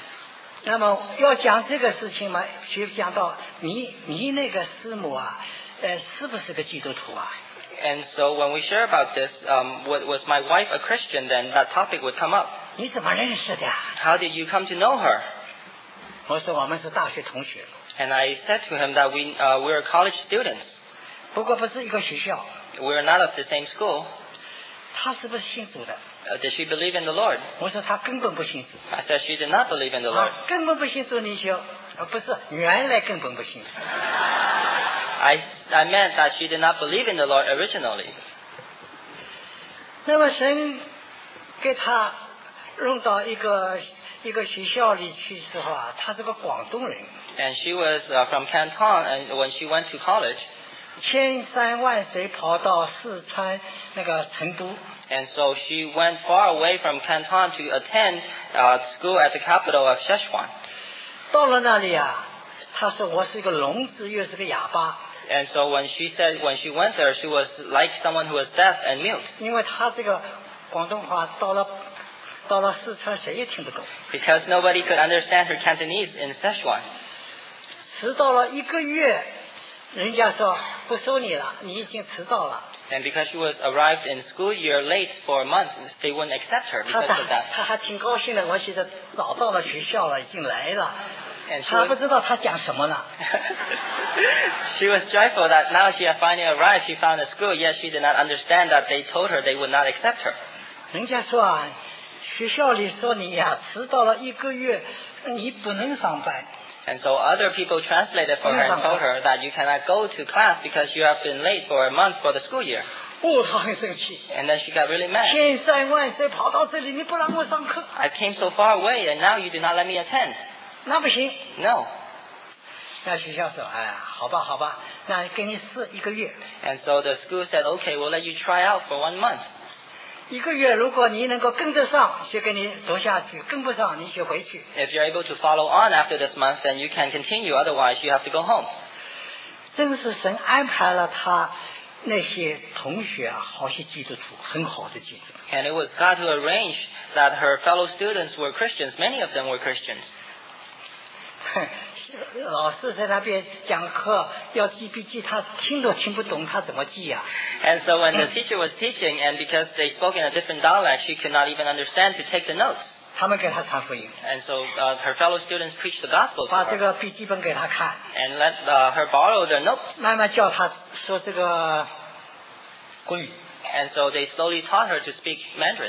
那么要讲这个事情嘛，就讲到你你那个师母啊， 呃，是不是个基督徒啊？ And so when we share about this, um, was, was my wife a Christian? Then that topic would come up. 你怎么认识的呀？ How did you come to know her? 我说我们是大学同学， And I said to him that we uh, we were college students. 不过不是一个学校。 We were not of the same school. 他是不是信主的？ Uh, did she believe in the Lord? 我说他根本不信主。 I said she did not believe in the Lord. 啊，根本不信主，你就啊不是，原来根本不信主。 I I meant that she did not believe in the Lord originally. 那么神给他弄到一个一个学校里去时候啊，他是个广东人， And she was uh, from Canton, and when she went to college, 千山万水跑到四川那个成都， and so she went far away from Canton to attend uh, school at the capital of Sichuan. 到了那里啊，他说我是一个聋子，又是个哑巴， And so when she said when she went there, she was like someone who was deaf and mute, 因为他这个广东话到了到了四川谁也听不懂， because nobody could understand her Cantonese in Sichuan. 迟到了一个月，人家说不收你了，你已经迟到了。 And because she was arrived in school year late for a month, they wouldn't accept her 他 because 他 of that. 他还挺高兴的，我现在找到了学校了，已经来了。 And she 他不 was, 知道他讲什么呢。 she was joyful that now she had finally arrived. She found a school, yet she did not understand that they told her they would not accept her. 人家说啊，学校里说你呀、迟到了一个月，你不能上班。 And so other people translated for her and told her that you cannot go to class because you have been late for a month for the school year. 哦，他很生气， And then she got really mad. 千山万水跑到这里，你不让我上课， I came so far away and now you do not let me attend. 那不行。 No. 那学校说，哎呀，好吧，好吧，那给你试一个月。 And so the school said, okay, we'll let you try out for one month. 一个月，如果你能够跟得上，就给你读下去；跟不上，你就回去。 If you're able to follow on after this month, then you can continue. Otherwise, you have to go home. 真是神安排了他那些同学啊，好些基督徒，很好的基督徒。 And it was God who arranged that her fellow students were Christians. Many of them were Christians. 老师在那边讲课要记笔记，他听都听不懂，他怎么记呀、 And so when the teacher was teaching, and because they spoke in a different dialect, she could not even understand to take the notes. 他们给他传福音， And so uh, her fellow students preached the gospel to 把这 her 个笔记本给他看， and let uh, her borrow their notes. 慢慢教他说这个国语。 And so they slowly taught her to speak Mandarin.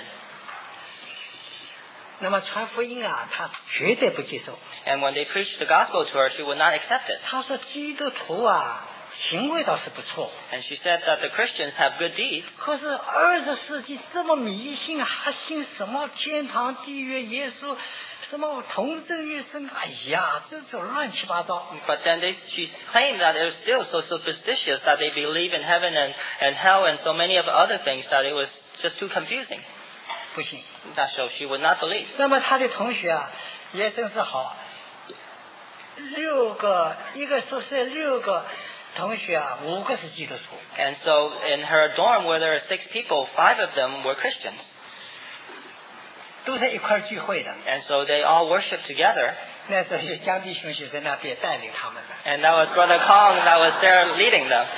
那么传福音啊，他绝对不接受。 And when they preached the gospel to her, she would not accept it. 他说基督徒啊，行为倒是不错， And she said that the Christians have good deeds, 可是二十世纪这么迷信，还信什么天堂、地狱、耶稣，什么同证一生？哎呀，这这乱七八糟。 but then they, she claimed that it was still so superstitious that they believe in heaven and, and hell and so many of other things that it was just too confusing. 不信。 That so she would not believe. 那么他的同学啊，也真是好，六个，一个宿舍六个同学啊，五个是基督徒。 And so in her dorm where there were six people, five of them were Christians. 都在一块儿聚会的。 And so they all worshiped together. 那时候有江弟兄就在那边带领他们的。 And that was Brother Kong that was there leading them.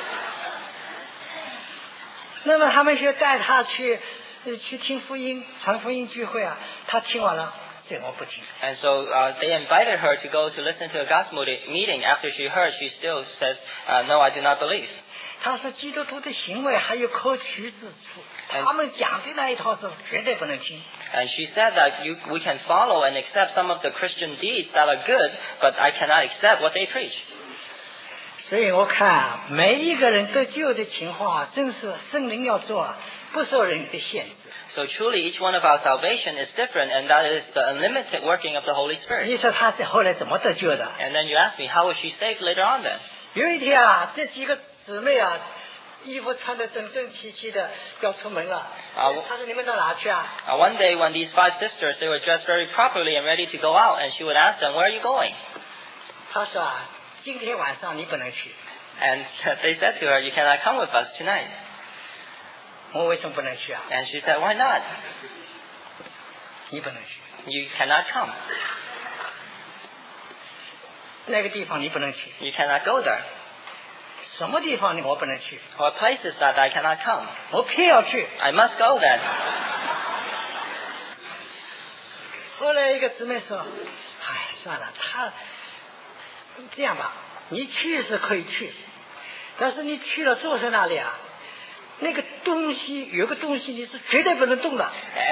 那么他们就带他去，呃去听福音、传福音聚会啊。他听完了，这我不听。 And so uh, they invited her to go to listen to a gospel meeting. After she heard, she still says, uh, no, I do not believe. 他说基督徒的行为还有可取之处，他们讲的那一套是绝对不能听。 And she said that you, we can follow and accept some of the Christian deeds that are good, but I cannot accept what they preach. 所以我看啊，每一个人得救的情况啊，真是圣灵要做啊，不受人的限制。 So truly, each one of our salvation is different, and that is the unlimited working of the Holy Spirit. 你说他是后来怎么得救的？ And then you ask me, how was she saved later on then? 有一天啊，这几个姊妹啊，衣服穿得整整齐齐的，要出门了。 啊我他说：“你们到哪去啊 Uh, one day when these five sisters, they were dressed very properly and ready to go out, and she would ask them, where are you going?？” 他说：“啊，今天晚上你不能去。 And they said to her, you cannot come with us tonight. ” 我为什么不能去啊？ And she said, why not? 你不能去， You cannot come. 那个地方你不能去。 You cannot go there. 什么地方我不能去？ Or places that I cannot come. 我偏要去。 I must go then. 后来一个姊妹说：“哎，算了，他这样吧，你去是可以去，但是你去了坐在那里啊，那个东西有个东西你是绝对不能动的。”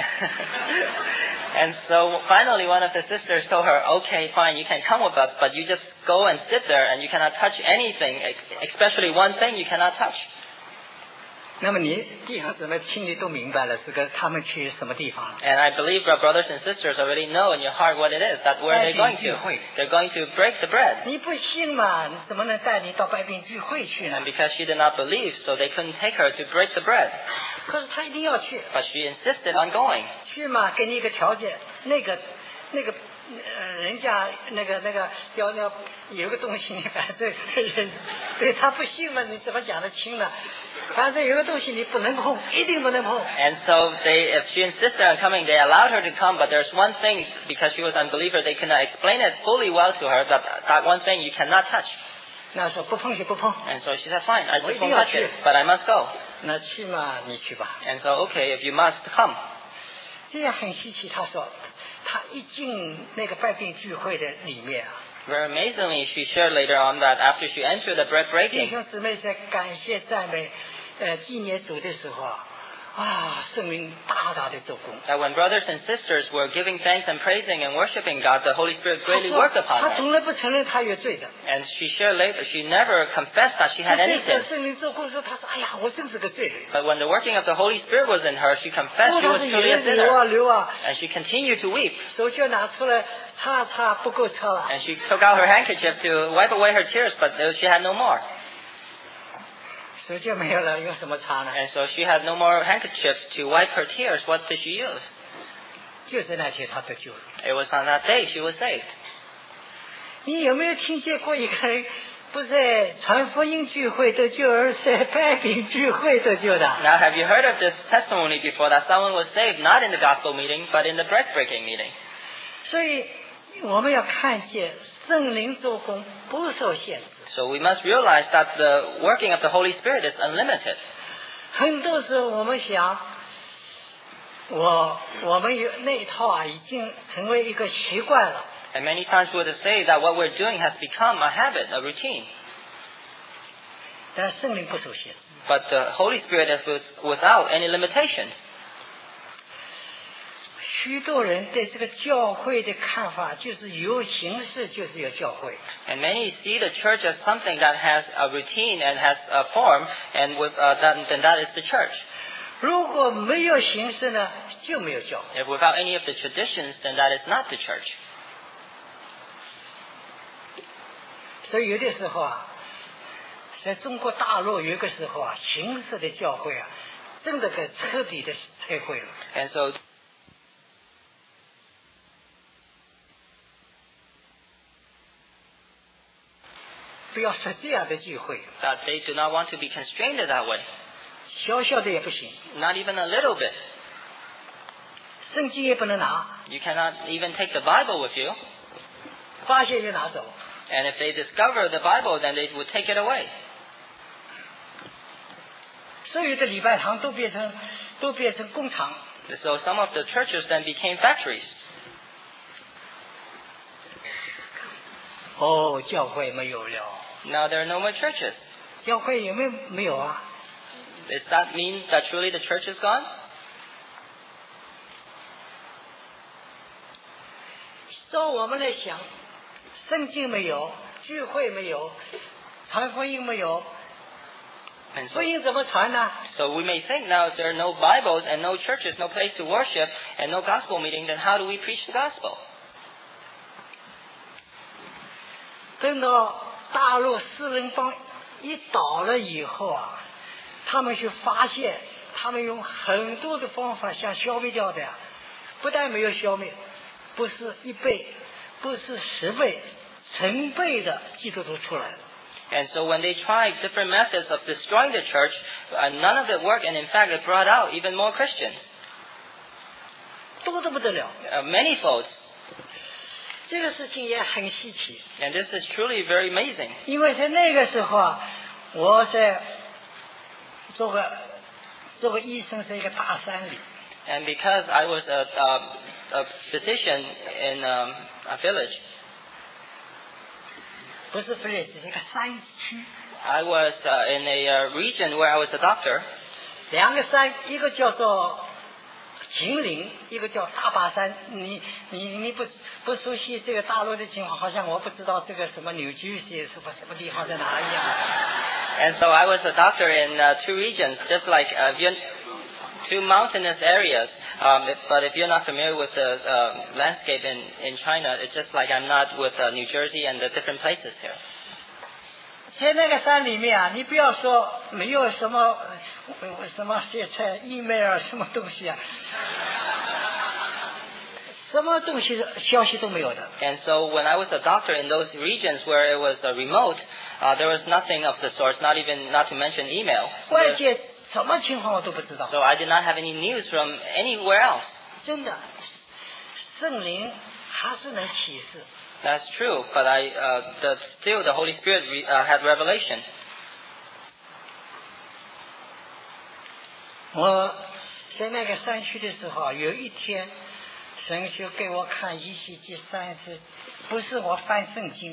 And so finally one of the sisters told her, okay, fine, you can come with us, but you just go and sit there and you cannot touch anything, especially one thing you cannot touch. 那么你弟兄姊妹心里都明白了，这个他们去什么地方了。 And I believe our brothers and sisters already know in your heart what it is, that where they're going to. They're going to break the bread. 你不信嘛？你怎么能带你到拜病聚会去呢 And？ because she did not believe, so they couldn't take her to break the bread. 可是他一定要去， But she insisted on going. 去嘛，给你一个条件，那个那个呃，人家那个那个要要有个东西，你反正人对他不信嘛，你怎么讲得清呢？反正有个东西你不能碰，一定不能碰。 And so they, if she insisted on coming, they allowed her to come, but there's one thing, because she was an unbeliever, they could not explain it fully well to her, that that one thing you cannot touch. 那说不碰就不碰， And so she said, fine, I 我一 just 定 won't 要 touch 去。 it, but I must go. 那去嘛，你去吧。 And so, okay, if you must, come. 这样很稀奇，他说他一进那个拜病聚会的里面啊， Very amazingly, she shared later on that after she entered the bread 弟 breaking, 兄姊妹在感谢赞美呃纪念主的时候啊，啊，圣灵大大的做工。 that when brothers and sisters were giving thanks and praising and worshiping God, the Holy Spirit 他 greatly 说 worked upon 他 her. 从来不承认他有罪的。 And she shared later, she never confessed that she had 这 any 时候 sin. 圣灵做工的时候，他说：“哎呀，我真是个罪人。 But when the working of the Holy Spirit was in her, she confessed 哦， she 他 was 是 truly a 眼泪流啊 sinner. 流啊， And she continued to weep. 手就拿出来擦擦，不够擦了。 And she took out her handkerchief to wipe away her tears, but she had no more. 手就没有了，用什么擦呢？ And so she had no more handkerchiefs to wipe her tears. What did she use? 就是那天他得救了。 It was on that day she was saved. 你有没有听见过一个人不在传福音聚会得救，而在拜饼聚会得救的？ Now, have you heard of this testimony before, that someone was saved not in the gospel meeting, but in the bread breaking meeting? 所以我们要看见圣灵做工不受限制。 So we must realize that the working of the Holy Spirit is unlimited. 很多时候我们想，我我们有那一套啊，已经成为一个习惯了。 And many times we would say that what we're doing has become a habit, a routine. 但圣灵不受限制。 But the Holy Spirit is with- without any limitation. 许多人对这个教会的看法就是有形式就是有教会， And many see the church as something that has a routine and has a form, and with uh, that, then that is the church. 如果没有形式呢，就没有教会。 If without any of the traditions, then that is not the church. 所以有的时候啊，在中国大陆有个时候啊，形式的教会啊，真的给彻底的摧毁了。 And so 不要设这样的聚会， that they do not want to be constrained in that way. 小小的也不行， Not even a little bit. 圣经也不能拿， You cannot even take the Bible with you. 发现就拿走。 And if they discover the Bible, then they would take it away. 所有的礼拜堂都变成都变成工厂。 So some of the churches then became factories. 哦，教会没有了， Now there are no more churches. 教会有没有没有啊？ Does that mean that truly the church is gone? 照我们来想，圣经没有，聚会没有，传福音没有， And so, 福音怎么传呢？ so we may think now if there are no Bibles and no churches, no place to worship, and no gospel meeting, then how do we preach the gospel? 等到大陆四人帮一倒了以后啊，他们就发现，他们用很多的方法想消灭掉的呀，不但没有消灭，不是一倍，不是十倍，成倍的基督徒出来了。 And so when they tried different methods of destroying the church, uh, none of it worked, and in fact it brought out even more Christians, 多得不得了。 uh, many-fold. 这个事情也很稀奇， And this is truly very amazing. 因为在那个时候啊， 我在做个做个医生，在一个大山里。 And because I was a, a, a physician in um, a village, 不是 village， 是一个山区。 I was uh, in a uh, region where I was a doctor. 两个山，一个叫做秦岭，一个叫大巴山。你你你不不熟悉这个大陆的情况，好像我不知道这个什么纽居是什么什么地方在哪一样。 And so I was a doctor in uh, two regions, just like uh, you're, two mountainous areas. Um, if, but if you're not familiar with the uh, landscape in, in China, it's just like I'm not with uh, New Jersey and the different places here. 在那个山里面啊，你不要说没有什么什么写菜 email 什么东西啊，什么东西消息都没有的。 And so when I was a doctor in those regions where it was uh, remote, uh, there was nothing of the sort, not even not to mention email. 外界什么情况我都不知道。 So I did not have any news from anywhere else. 真的，圣灵还是能启示。 That's true, but I uh, the, still the Holy Spirit re, uh, had revelation. 我在那个山区的时候，有一天神就给我看以西结三十，不是我翻圣经，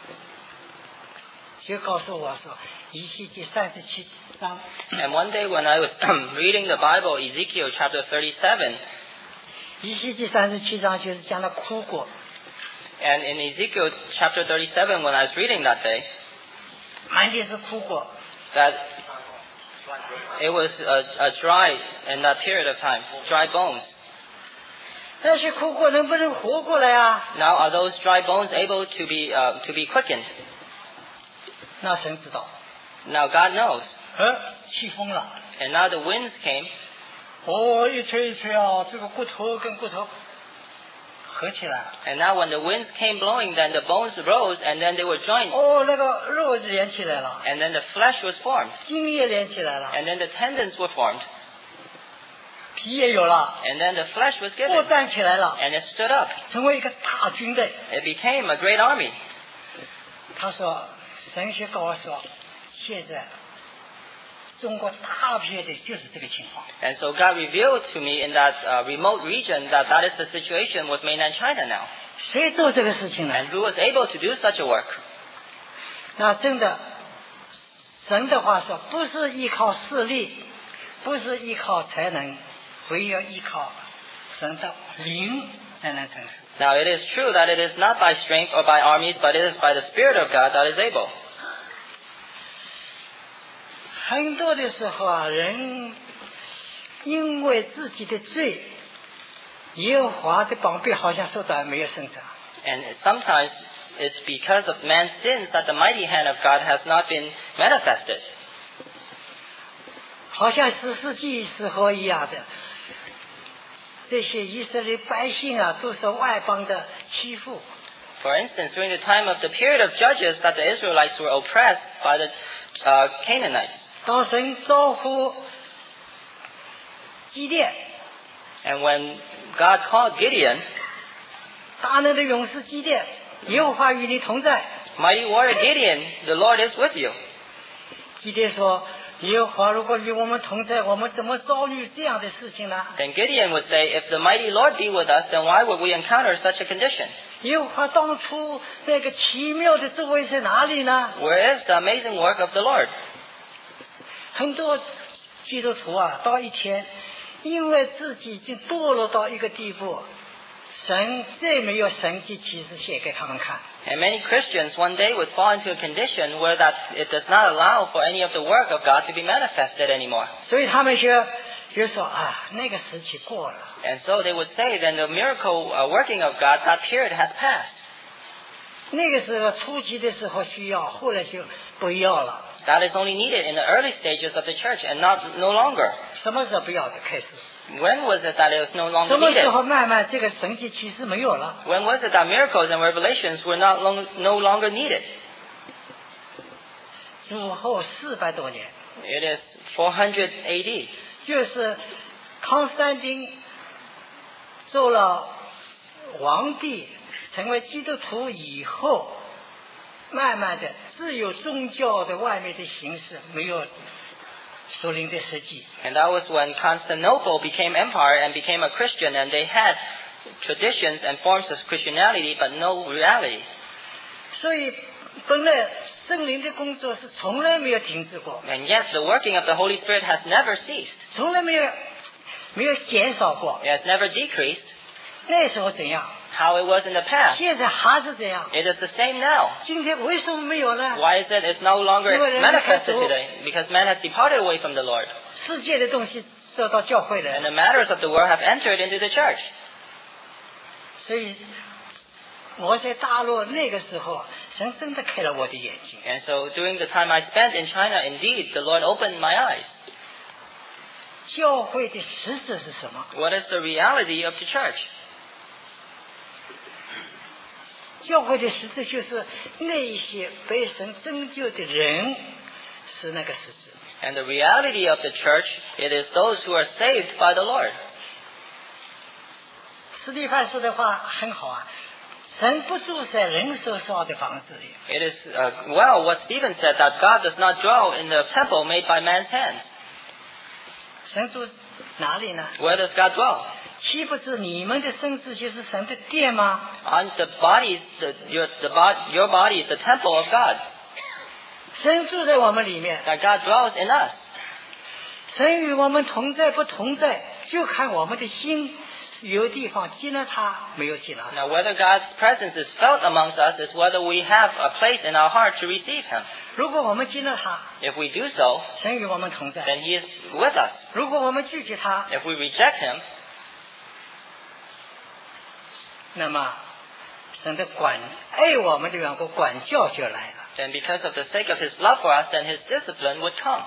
就告诉我说以西结三十七章。 And one day when I was reading the Bible, Ezekiel chapter thirty-seven. 以西结三十七章就是讲到哭过。 And in Ezekiel chapter thirty-seven, when I was reading that day, 满地是哭过。 that it was a, a dry in that period of time, dry bones. 那些哭过能不能活过来啊？ Now are those dry bones able to be uh, to be quickened? 那神知道。 Now God knows. 呃，起风了。 And now the winds came. 哦，一吹一吹啊，这个骨头跟骨头合起来。 And now when the winds came blowing, then the bones rose and then they were joined. 哦，那个肉连起来了。 And then the flesh was formed. 筋也连起来了。 And then the tendons were formed. 皮也有了。 And then the flesh was 扩 given. 站起来了， And it stood up. 成为一个大军队。 It became a great army. 他说，神学跟我说，现在中国大片的就是这个情况。 And so God revealed to me in that uh, remote region that that is the situation with mainland China now. 谁做这个事情呢？ And who was able to do such a work? 那真的，神的话说，不是依靠势力，不是依靠才能，唯有依靠神的灵才能成事。 Now it is true that it is not by strength or by armies, but it is by the Spirit of God that is able. 很多的时候啊，人因为自己的罪，耶和华的膀臂好像受到没有伸展。 And sometimes it's because of man's sins that the mighty hand of God has not been manifested. 好像十世纪时候一样的，这些以色列百姓啊，都受外邦的欺负。 For instance, during the time of the period of Judges, that the Israelites were oppressed by the uh, Canaanites. 当神招呼基甸， And when God called Gideon, 大能的勇士基甸，耶和华与你同在。 mighty warrior Gideon, the Lord is with you. 基甸说：“耶和华如果与我们同在，我们怎么遭遇这样的事情呢？ Then Gideon would say, if the mighty Lord be with us, then why would we encounter such a condition? 耶和华当初那个奇妙的作为在哪里呢？ Where is the amazing work of the Lord? 很多基督徒啊，到一天，因为自己已经堕落到一个地步，神再没有神迹奇事写给他们看。 And many Christians one day would fall into a condition where that it does not allow for any of the work of God to be manifested anymore. 所以他们就就说啊，那个时期过了。 And so they would say, then the miracle uh, working of God, that period has passed. 那个时候初期的时候需要，后来就不要了。 That is only needed in the early stages of the church and not no longer. 什么时候不要的开始？ When was it that it was no longer 什么时 needed? 候慢慢这个神迹奇事没有了？ When was it that miracles and revelations were not long, no longer needed? 主后四百多年， It is four hundred A D. 就是康斯坦丁做了皇帝，成为基督徒以后， 慢慢的只有宗教的外面的形式，没有属灵的实际。 And that was when Constantinople became empire and became a Christian, and they had traditions and forms of Christianity, but no reality. 所以本来圣灵的工作是从来没有停止过， And yet the working of the Holy Spirit has never ceased. 从来没有没有减少过。 It has never decreased. 那时候怎样， How it was in the past. 现在还是这样。 It is the same now. 今天为什么没有呢？ Why is it it's no longer 因为人类开始 manifested today? Because man has departed away from the Lord. 世界的东西受到教会 And 了， the matters of the world have entered into the church. 所以我在大陆那个时候，神真的开了我的眼睛。 And so during the time I spent in China, indeed, the Lord opened my eyes. 教会的实质是什么？ What is the reality of the church? 教会的实质就是那一些被神拯救的人是那个实质。 And the reality of the church, it is those who are saved by the Lord. 斯蒂凡说的话很好啊，神不住在人所造的房子里。 It is, uh, well, what Stephen said, that God does not dwell in the temple made by man's hands. 神住哪里呢？ Where does God dwell? 岂不是你们的身子就是神的殿吗？ On the bodies, the, your, the bod, your body is the temple of God. 神住在我们里面， That God dwells in us. 神与我们同在不同在，就看我们的心有地方接纳他，没有接纳他。 Now, whether God's presence is felt amongst us is whether we have a place in our heart to receive Him. 如果我们接纳他， If we do so, 神与我们同在； then He is with us. 如果我们拒绝他， If we reject Him, 那么神的管爱我们的缘故，管教就来了。 then because of the sake of His love for us, then His discipline would come.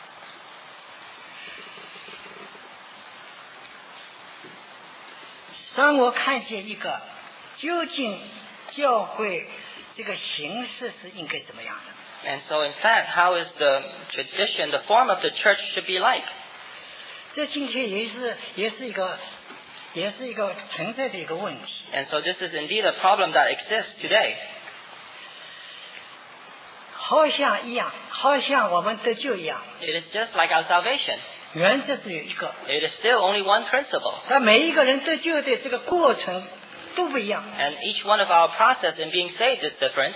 当我看见一个究竟教会这个形式是应该怎么样的， And so, in fact, how is the tradition, the form of the church should be like? 这今天也是也是一个也是一个存在的一个问题。 And so, this is indeed a problem that exists today. 好像一样，好像我们得救一样， It is just like our salvation. 原则只有一个， It is still only one principle. 但每一个人得救的这个过程都不一样。 And each one of our process in being saved is different.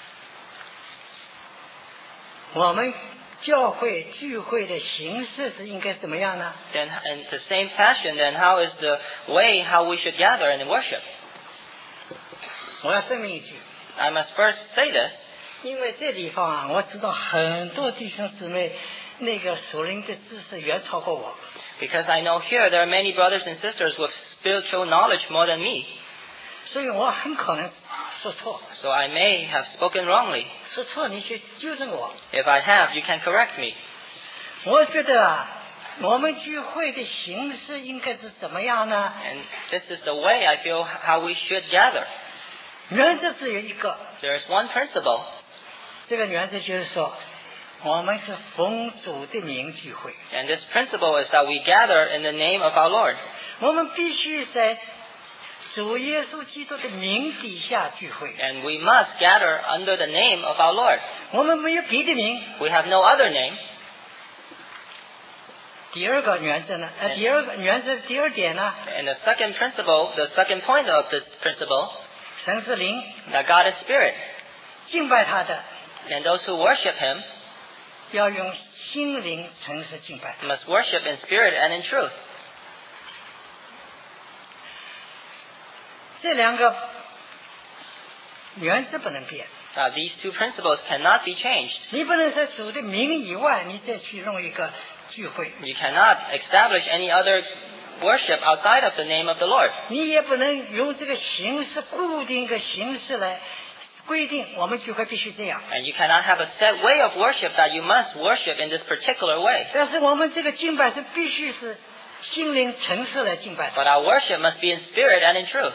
我们教会聚会的形式是应该怎么样呢？ Then, in the same fashion, then how is the way how we should gather and worship? 我要声明一句， I must first say this, 因为这地方啊，我知道很多弟兄姊妹那个属灵的知识远超过我， because I know here there are many brothers and sisters with spiritual knowledge more than me. 所以我很可能说错， So I may have spoken wrongly. 说错你去纠正我。 If I have, you can correct me. 我觉得啊，我们聚会的形式应该是怎么样呢？ And this is the way I feel how we should gather. 原则只有一个， There is one principle, 这个原则就是说，我们是奉主的名聚会， and this principle is that we gather in the name of our Lord. 我们必须在主耶稣基督的名底下聚会， And we must gather under the name of our Lord. 我们没有别的名。 We have no other name. 第二个原则呢？呃，第二个原则第二点呢， And the second principle, the second point of this principle, 神是灵， that God is spirit. 敬拜他的 And those who worship Him 要用心灵诚实敬拜。 must worship in spirit and in truth. 这两个原则不能变， Now, these two principles cannot be changed. 你不能在主的名以外，你再去弄一个聚会， You cannot establish any other worship outside of the name of the Lord. 你也不能用这个形式固定一个形式来规定我们聚会必须这样。 And you cannot have a set way of worship that you must worship in this particular way. 但是我们这个敬拜是必须是心灵诚实来敬拜的。 But our worship must be in spirit and in truth.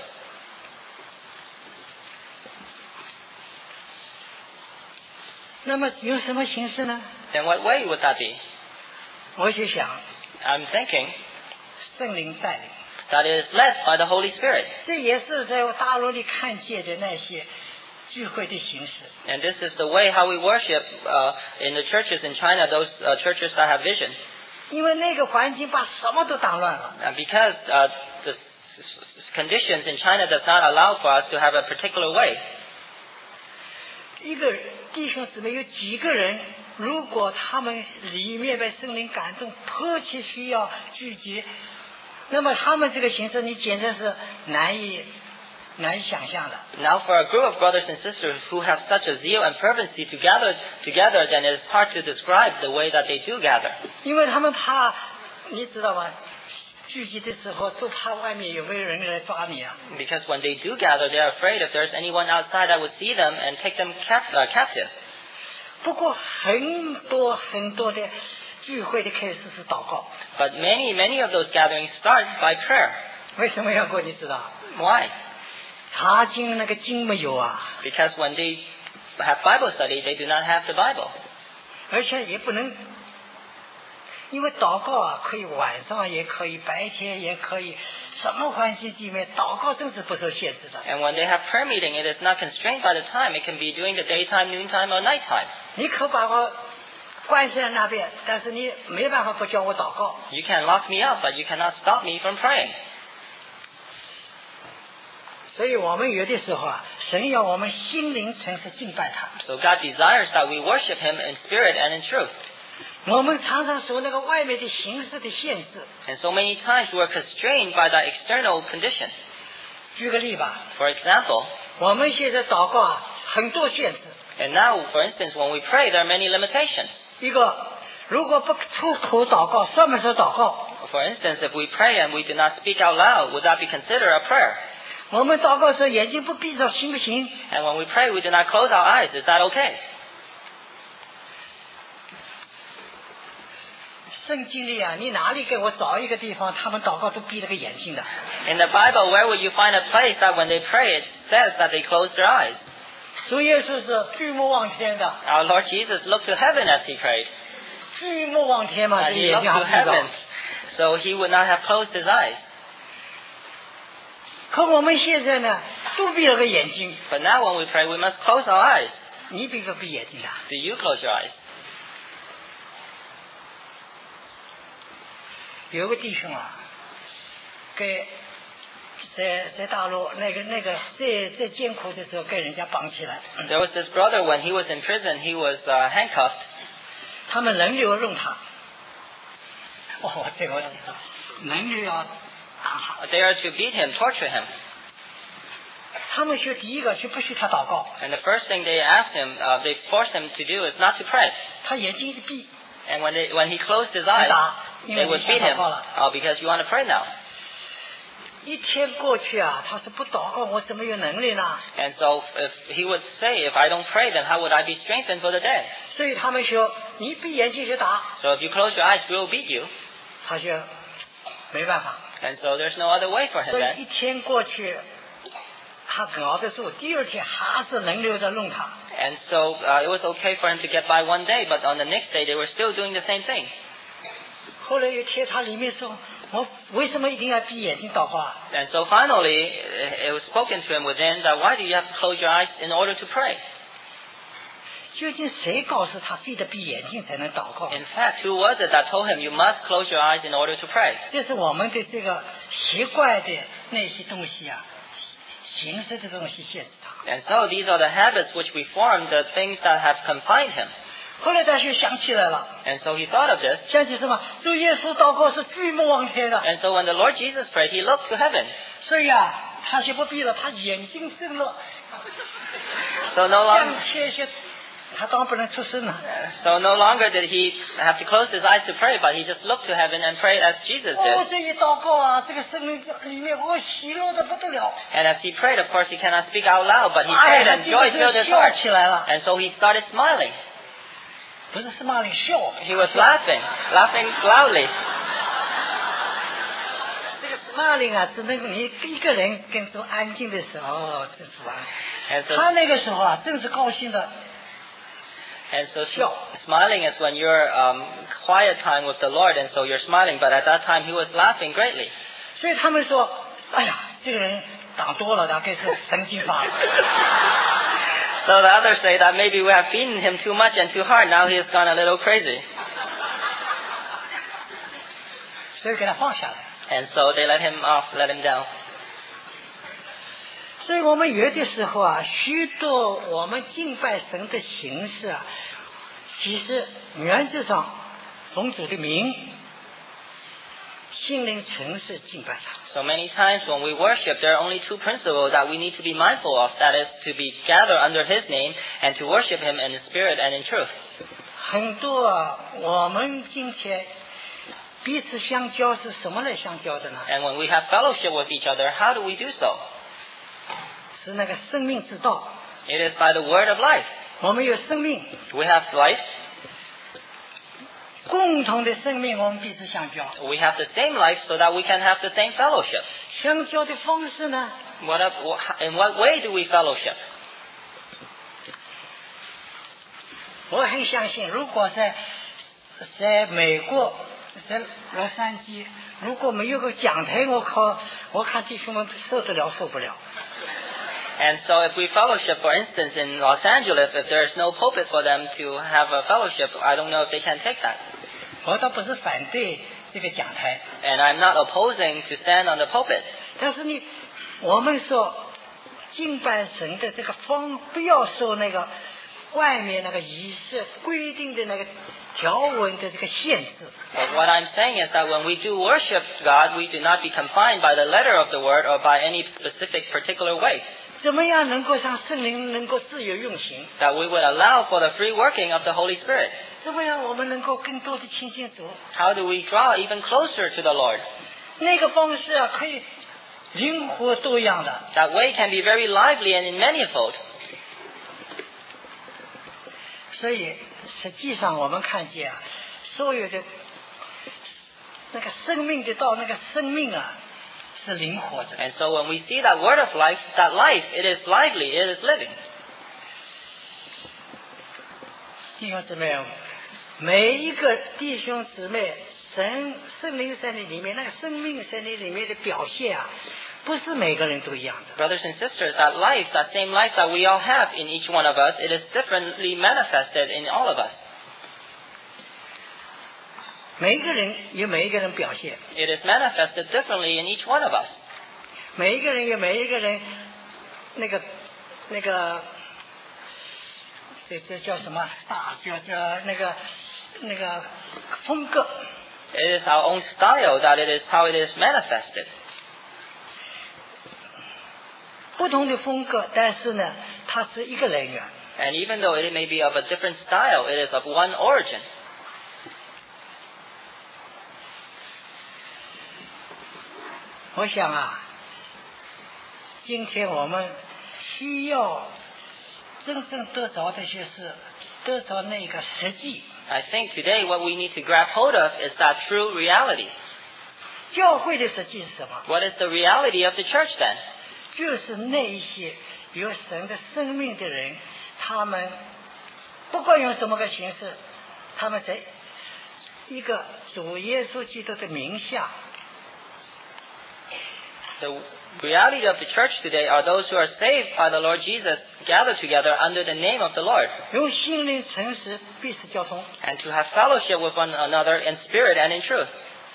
那么用什么形式呢？ Then what way would that be? 我就想， I'm thinking 圣灵带领， that it is led by the Holy Spirit. 这也是在大陆里看见的那些聚会的形式。 And this is the way how we worship uh, in the churches in China, those uh, churches that have vision. 因为那个环境把什么都打乱了。 And because uh, the s- s- conditions in China does not allow for us to have a particular way. 一个弟兄姊妹有几个人，如果他们里面被圣灵感动，迫切需要聚集，那么他们这个形式你简直是难以难以想象的。 Now for a group of brothers and sisters who have such a zeal and fervency to gather together, then it is hard to describe the way that they do gather. 因为他们怕，你知道吗？聚集的时候都怕外面有没有人来抓你啊。 Because when they do gather, they are afraid if there's anyone outside that would see them and take them cap- uh, captive. 不过很多很多的聚会的开始是祷告， But many, many of those gatherings start by prayer. 为什么要过？你知道？ Why? 查经那个经没有啊， Because when they have Bible study, they do not have the Bible. 而且也不能，因为祷告啊，可以晚上也可以，白天也可以，什么环境里面祷告真是不受限制的。 And when they have prayer meeting, it is not constrained by the time. It can be during the daytime, noontime, or nighttime. 你可把我关在那边，但是你没办法不叫我祷告。 You can lock me up, but you cannot stop me from praying. 所以我们有的时候啊，神要我们心灵诚实敬拜他。 So God desires that we worship Him in spirit and in truth. 我们常常受那个外面的形式的限制。 And so many times we are constrained by the external conditions. 举个例吧， For example, 我们现在祷告啊，很多限制。 and now, for instance, when we pray, there are many limitations. 一个，如果不出口祷告，算不算祷告？ For instance, if we pray and we do not speak out loud, would that be considered a prayer? 我们祷告的时候眼睛不闭着，行不行？ And when we pray, we do not close our eyes. Is that okay? 圣经里啊，你哪里给我找一个地方，他们祷告都闭了个眼睛的？ In the Bible, where would you find a place that when they pray, it says that they close their eyes? 主耶稣是举目望天的， Our Lord Jesus looked to heaven as He prayed. 举目望天嘛，这 And 个 He 眼 looked 睛 to 还闭 heaven, 着。 so He would not have closed His eyes. 可我们现在呢，都闭了个眼睛。 But now when we pray, we must close our eyes. 你闭不闭眼睛啊？ Do you close your eyes? 有个弟兄啊，给在在大陆那个那个在在艰苦的时候给人家绑起来， There was this brother, when he was in prison, he was uh, handcuffed. 他们轮流弄他。哦，这个轮流要打他。 They are to beat him, torture him. 他们说第一个就不许他祷告， And the first thing they asked him, uh, they forced him to do is not to pray. 他眼睛一闭， And when they, when he closed his eyes, 打，因 they 为 would 你 beat 想祷 him. 告了。 Oh, because you want to pray now. 一天过去啊，他说不祷告我怎么有能力呢？ And so if he would say, if I don't pray, then how would I be strengthened for the day? 所以他们说你闭眼睛就打， So if you close your eyes, we will beat you. 他说没办法。 And so there's no other way for him 所以 then. 一天过去，他熬得住，第二天还是轮流的弄他。 And so uh, it was okay for him to get by one day, but on the next day they were still doing the same thing. 后来有一天他里面说，我为什么一定要闭眼睛祷告啊？ And so finally, it it was spoken to him within that why do you have to close your eyes in order to pray? 究竟谁告诉他非得闭眼睛才能祷告？ In fact, who was it that told him you must close your eyes in order to pray? 这是我们的这个习惯的那些东西啊，形式的东西限制他。 And so these are the habits which we form, the things that have confined him. 后来他就想起来了， And so he thought of this. 想起什么？主耶稣祷告是举目望天的， And so when the Lord Jesus prayed, he looked to heaven. 所以啊，他就不闭了，他眼睛睁了， So no 向 longer, 切些，他当然不能出声了。 so no longer did he have to close his eyes to pray, but he just looked to heaven and prayed as Jesus 哦， did. 这一祷告啊，这个生命里面我喜乐的不得了。 And as he prayed, of course, he cannot speak out loud, but he 哎 prayed 呀， and 这 joy 个 filled 就 his 笑 heart. 起来了， And so he started smiling. 不是是骂你笑， He was laughing, laughing loudly. 这个 smiling 啊，只能够你一个人跟主安静的时候，哦，这主啊， And so, 他那个时候啊，正是高兴的。 and so smiling is when you're um, quiet time with the Lord, and so you're smiling. But at that time, he was laughing greatly. 所以他们说，哎呀，这个人党多了，大概是神经发了。 So the others say that maybe we have beaten him too much and too hard. Now he has gone a little crazy. 所以给他放下来。 And so they let him off, let him down. 所以我们有的时候啊，许多我们敬拜神的形式啊，其实原则上奉主的名，心灵诚实敬拜他。 So many times when we worship, there are only two principles that we need to be mindful of. That is to be gathered under His name and to worship Him in spirit and in truth. 很多啊，我们今天彼此相交是什么来相交的呢？ And when we have fellowship with each other, how do we do so? 是那个生命之道。 It is by the word of life. 我们有生命， We have life. 共同的生命，我们彼此相交。 We have the same life so that we can have the same fellowship. 相交的方式呢？ What, in what way do we fellowship? 我很相信，如果在在美国，在洛杉矶，如果没有个讲台，我靠，我看弟兄们受得了受不了。 And so if we fellowship, for instance, in Los Angeles, if there is no pulpit for them to have a fellowship, I don't know if they can take that. 我倒不是反对这个讲台， And I'm not opposing to stand on the pulpit. 但是你，我们说敬拜神的这个方，不要受那个外面那个仪式规定的那个条文的这个限制。 But what I'm saying is that when we do worship God, we do not be confined by the letter of the word or by any specific particular way. 怎么样能够让圣灵能够自由运行？ That we would allow for the free working of the Holy Spirit. 怎么样我们能够更多的亲近主？ How do we draw even closer to the Lord? 那个方式啊，可以灵活多样的。 That way can be very lively and in manifold. 所以实际上我们看见啊，所有的那个生命的道，那个生命啊，是灵活的。 And so when we see that word of life, that life, it is lively, it is living. 弟兄姊妹，每一个弟兄姊妹，神圣灵身体里面那个生命身体里面的表现啊，不是每个人都一样的。 Brothers and sisters, that life, that same life that we all have in each one of us, it is differently manifested in all of us. 每一个人有每一个人表现， It is manifested differently in each one of us. 每一个人有每一个人那个那个这这叫什么大叫叫那个那个风格。 It is our own style that it is how it is manifested. 不同的风格，但是呢，它是一个来源。 And even though it may be of a different style, it is of one origin. 我想啊，今天我们需要真正得着这些事，得着那个实际。 I think today what we need to grab hold of is that true reality. 教会的实际是什么？ What is the reality of the church then? 就是那一些有神的生命的人，他们不管用什么个形式，他们在一个主耶稣基督的名下。 The reality of the church today are those who are saved by the Lord Jesus, gathered together under the name of the Lord, 用心灵诚实彼此交通。 and to have fellowship with one another in spirit and in truth.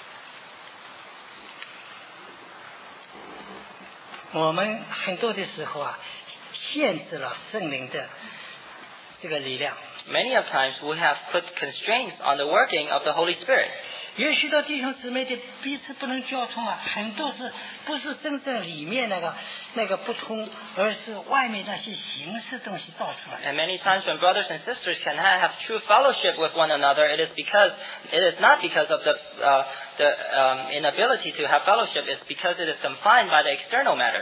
我们很多的时候啊，限制了圣灵的这个力量。 Many of times we have put constraints on the working of the Holy Spirit. 有许多弟兄姊妹的彼此不能交通啊，很多是不是真正里面那个那个不通，而是外面那些形式东西造出来的。 And many times when brothers and sisters can have true fellowship with one another, it is because it is not because of the uh, the um, inability to have fellowship. It's because it is confined by the external matters.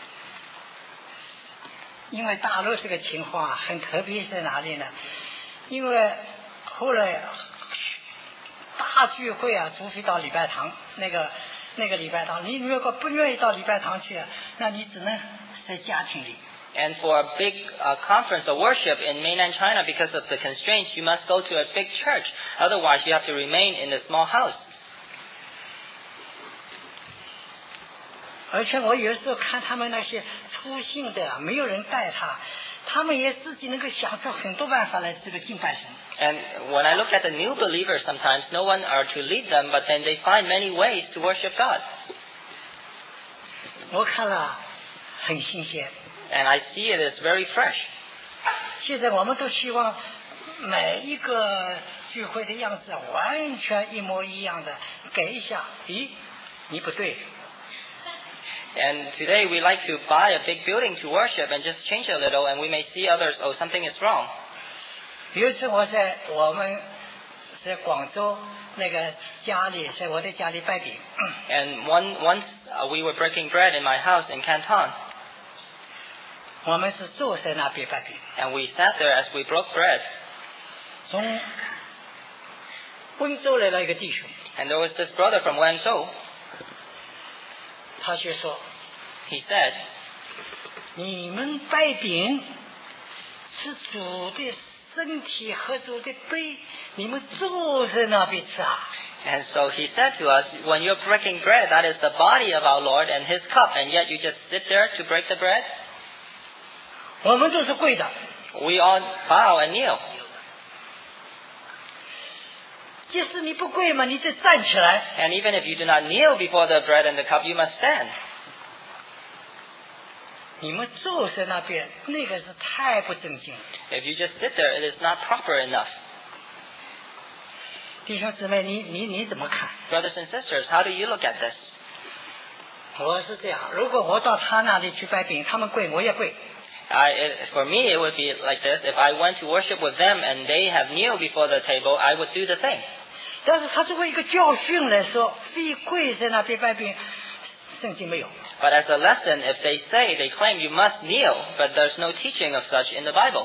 因为大陆这个情况啊，很特别在哪里呢？因为后来大聚会啊，除非到礼拜堂那个那个礼拜堂，你如果不愿意到礼拜堂去，那你只能在家庭里。 And for a big uh, conference or worship in mainland China, because of the constraints, you must go to a big church. Otherwise, you have to remain in a small house. 而且我有时候看他们那些粗信的，没有人带他， 他们也自己能够想出很多办法来这个敬拜神。 And when I look at the new believers, sometimes no one are to lead them, but then they find many ways to worship God. 我看了很新鲜。 And I see it as very fresh. 现在我们都希望每一个聚会的样子完全一模一样的，给一下，咦，你不对。 And today we like to buy a big building to worship and just change a little, and we may see others, oh, something is wrong. 比如说我在我们在广州那个家里，在我的家里拜饼。 And one once uh, we were breaking bread in my house in Canton. 我们是坐在那边拜饼。 And we sat there as we broke bread. 从温州来了一个弟兄。 And there was this brother from Wenzhou. 他就说 He said, 你们拜饼是主的身体和主的杯，你们坐在那边吃啊。 And so he said to us, when you're breaking bread, that is the body of our Lord and his cup, and yet you just sit there to break the bread? 我们都是跪的。 We all bow and kneel. 即使你不跪嘛，你就站起来。 And even if you do not kneel before the bread and the cup, you must stand. 你们坐在那边，那个是太不正经了。 If you just sit there, it is not proper enough. 弟兄姊妹，你你你怎么看？ Brothers and sisters, how do you look at this? 我是这样，如果我到他那里去拜饼，他们跪我也跪。 I, it, for me, it would be like this. If I went to worship with them and they have kneeled before the table, I would do the same. 但是他作为一个教训来说，非跪在那边拜饼，圣经没有。 But as a lesson, if they say, they claim you must kneel, but there's no teaching of such in the Bible.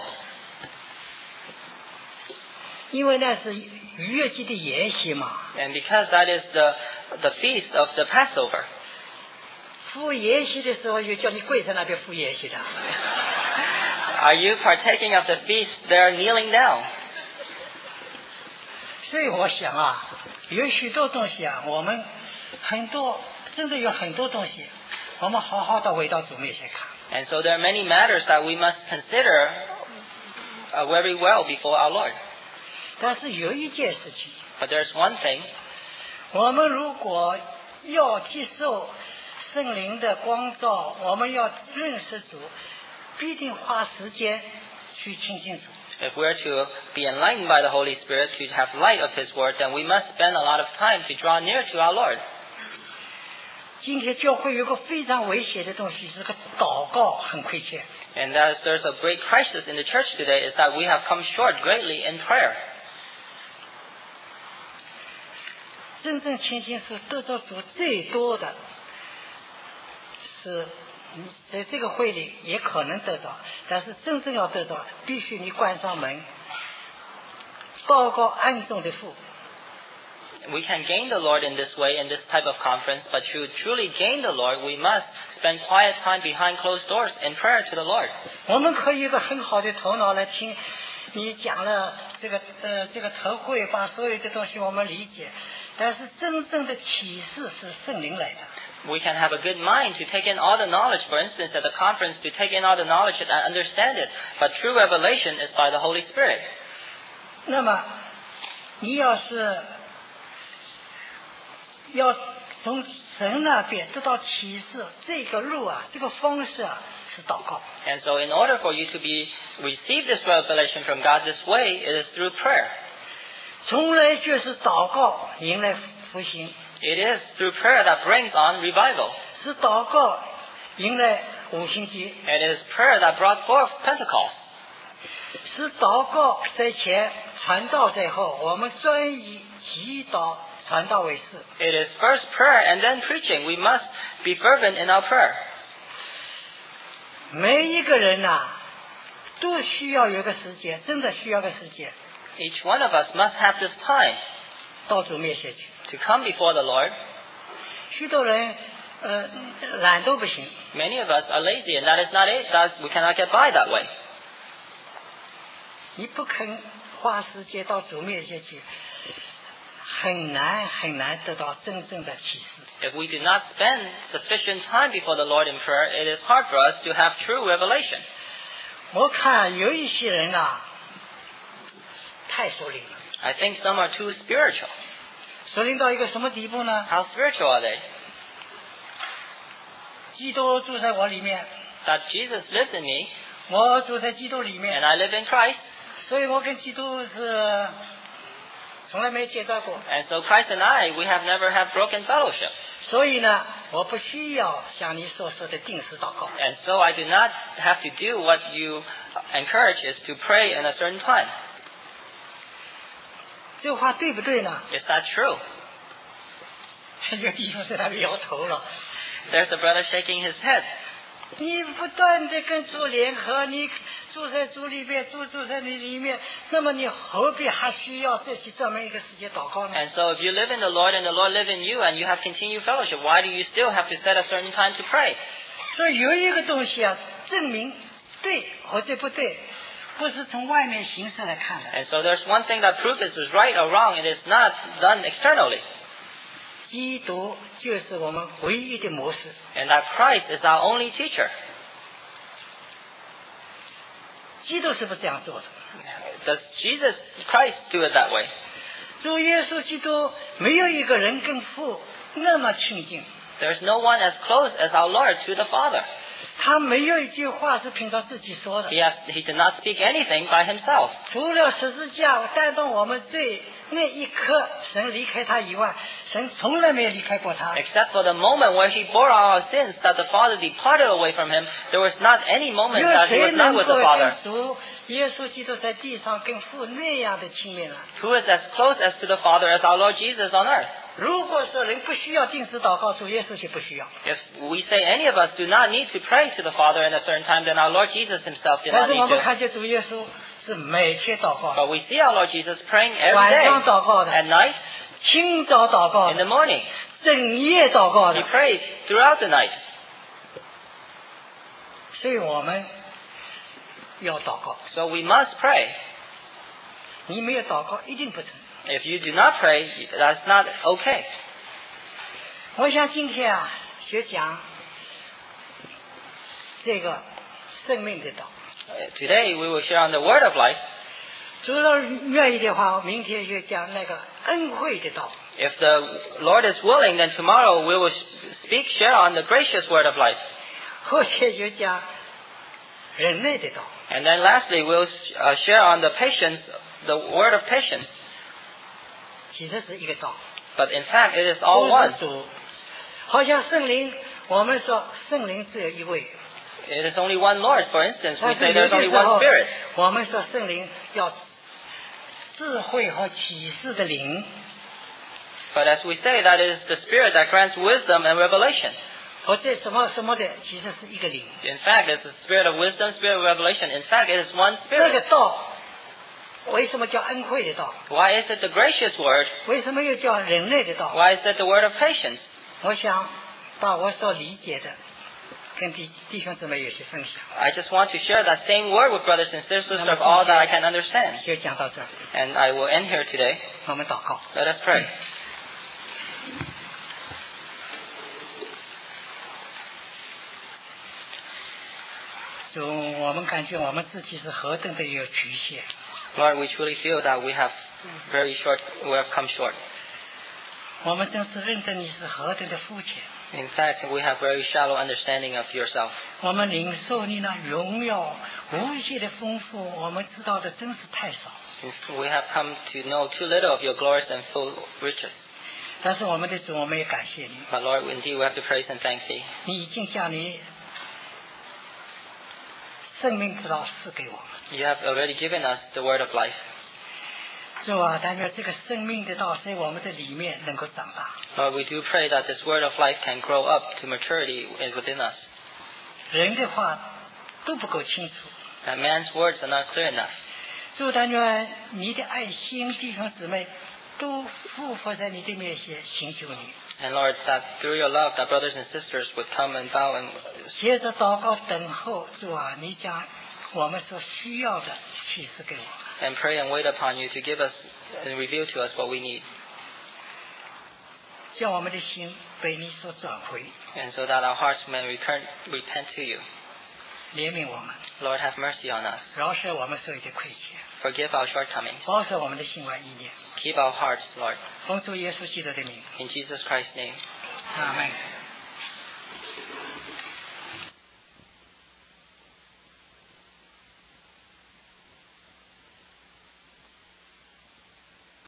因为那是逾越节的筵席嘛。 And because that is the, the feast of the Passover. 赴筵席的时候，就叫你跪在那边赴筵席的。 Are you partaking of the feast there kneeling down? 所以我想啊，有许多东西啊，我们很多真的有很多东西，我们好好的回到主面前看。 And so there are many matters that we must consider uh, very well before our Lord. 但是有一件事情， But there's one thing. 我们如果要接受圣灵的光照，我们要认识主，必定花时间去亲近主。 If we're to be enlightened by the Holy Spirit, to have light of His Word, then we must spend a lot of time to draw near to our Lord. 今天教会有个非常危险的东西，是个祷告很亏欠。 And that there's a great crisis in the church today is that we have come short greatly in prayer. 真正亲近是得到主最多的，是在这个会里也可能得到，但是真正要得到，必须你关上门，祷告暗中的父。 We can gain the Lord in this way, in this type of conference, but to truly gain the Lord, we must spend quiet time behind closed doors in prayer to the Lord. 我们可以有个很好的头脑来听你讲了这个呃这个头会，把所有的东西我们理解，但是真正的启示是圣灵来的。 We can have a good mind to take in all the knowledge, for instance, at the conference, to take in all the knowledge and understand it, but true revelation is by the Holy Spirit. 那么你要是要从神那边得到启示，这个路啊，这个方式啊，是祷告。 And so in order for you to be receive this revelation from God this way, it is through prayer. 从来就是祷告迎来复兴， It is through prayer that brings on revival. 是祷告迎来五星节， It is prayer that brought forth Pentecost. 是祷告在前，传道在后，我们专以祈祷传道为事。 It is first prayer and then preaching. We must be fervent in our prayer. 每一个人呐、啊，都需要有个时间，真的需要个时间， Each one of us must have this time 到主面前去。 to come before the Lord. 许多人呃懒都不行， Many of us are lazy, and that is not it. That we cannot get by that way. 你不肯花时间到主面前去，很难很难得到真正的启示。 If we do not spend sufficient time before the Lord in prayer, it is hard for us to have true revelation. 我看有一些人啊，太属灵了。 I think some are too spiritual. 属灵到一个什么地步呢？ How spiritual are they? 基督住在我里面， That Jesus lives in me, 我住在基督里 and 面， I live in Christ, 所以我跟基督是从来没接触过。 and so Christ and I, we have never had broken fellowship. 所以呢，我不需要像你所说的定时祷告。 And so I do not have to do what you encourage is to pray in a certain time. 这话对不对呢？ Is that true? 有弟兄在那边摇头了。 There's a brother shaking his head. 你不断的跟主联合，你住在主里面，主住在你里面，那么你何必还需要再去这么一个时间祷告呢？ And so if you live in the Lord and the Lord live in you and you have continued fellowship, why do you still have to set a certain time to pray? 所以有一个东西啊，证明对或者不对，不是从外面形式来看的。 And so there's one thing that proves this is right or wrong. It is not done externally. 基督就是我们唯一的模式。 And that Christ is our only teacher. 基督是不是这样做的？ Does Jesus Christ do it that way? 主耶稣基督没有一个人跟父那么亲近， There's no one as close as our Lord to the Father. 他没有一句话是凭他自己说的 He, has, he did not speak anything by himself. 除了十字架担当我们罪那一刻，神离开他以外，神从来没有离开过他。 Except for the moment where he bore our sins, that the Father departed away from him, there was not any moment 有 that he 谁 was 能 not 够 with the 跟 Father. 主耶稣基督在地上跟父那样的亲密呢？ Who is as close as to the Father as our Lord Jesus on earth? 如果说人不需要定时祷告，主耶稣就不需要。 If we say any of us do not need to pray to the Father at a certain time, then our Lord Jesus himself did 但 not 是 need 我们 to. 看见主耶稣是每天祷告 But 的， we see our Lord Jesus praying every 晚 day, 上祷告的， at night, 清早祷告 in the 的， morning. 整夜祷告 He 的。 prays throughout the night. 所以我们要祷告。 So we must pray. 你没有祷告，一定不成。 If you do not pray, that's not okay. 我想今天啊，学讲这个生命的道。 Uh, Today we will share on the word of life. 主要愿意的话，明天就讲那个恩惠的道。 If the Lord is willing, then tomorrow we will speak, share on the gracious word of life. 后天就讲忍耐的道。 And then lastly, we'll uh, share on the patience, the word of patience. 其实是一个道， But in fact, it is all 都 one. 是主。好像圣灵，我们说圣灵只有一位， It is only one Lord. For instance, we 但是 say 有 there's 的 only 时 one 候 Spirit. 我们说圣灵要智慧和启示的灵。 But as we say, that is the Spirit that grants wisdom and revelation. 或者什么什么的，其实是一个灵。 In fact, it's the Spirit of wisdom, Spirit of revelation. In fact, it is one 这个 Spirit. 道为什么叫恩惠的道？ Why is it the gracious word? 为什么又叫忍耐的道？ Why is it the word of patience? 我想把我所理解的跟弟弟兄姊妹有些分享， I just want to share that same word with brothers and sisters of all that I can understand. 就讲到这儿。 And I will end here today. 我们祷告。 Let us pray. 主，我们感觉我们自己是何等的有局限。 Lord, we truly feel that we have very short, we have come short. 我们真是认得你是何等的肤浅。 In fact, we have very shallow understanding of yourself. 我们领受你那荣耀无限的丰富，我们知道的真是太少。 We have come to know too little of your glories and full riches. 但是我们的主，我们也感谢你， But Lord, indeed, we have to praise and thank thee. 你已经将你生命之道赐给我们。 You have already given us the word of life. 主啊，但愿这个生命的道在我们的里面能够长大。 Lord, we do pray that this word of life can grow up to maturity within us. 人的话都不够清楚。 That man's words are not clear enough. 主，但愿你的爱心弟兄姊妹都匍匐在你的面前寻求你。 And Lord, that through your love, that brothers and sisters would come and bow and 接着祷告等候，主啊，你将我们所需要的启示给我们。 and pray and wait upon you to give us and reveal to us what we need. 叫我们的心被你所转回， And so that our hearts may return, repent to you. 怜悯我们， Lord, have mercy on us. 饶恕我们所有的亏欠， Forgive our shortcomings. 保守我们的心怀意念， Keep our hearts, Lord. 奉主耶稣基督的名， In Jesus Christ's name. 阿门。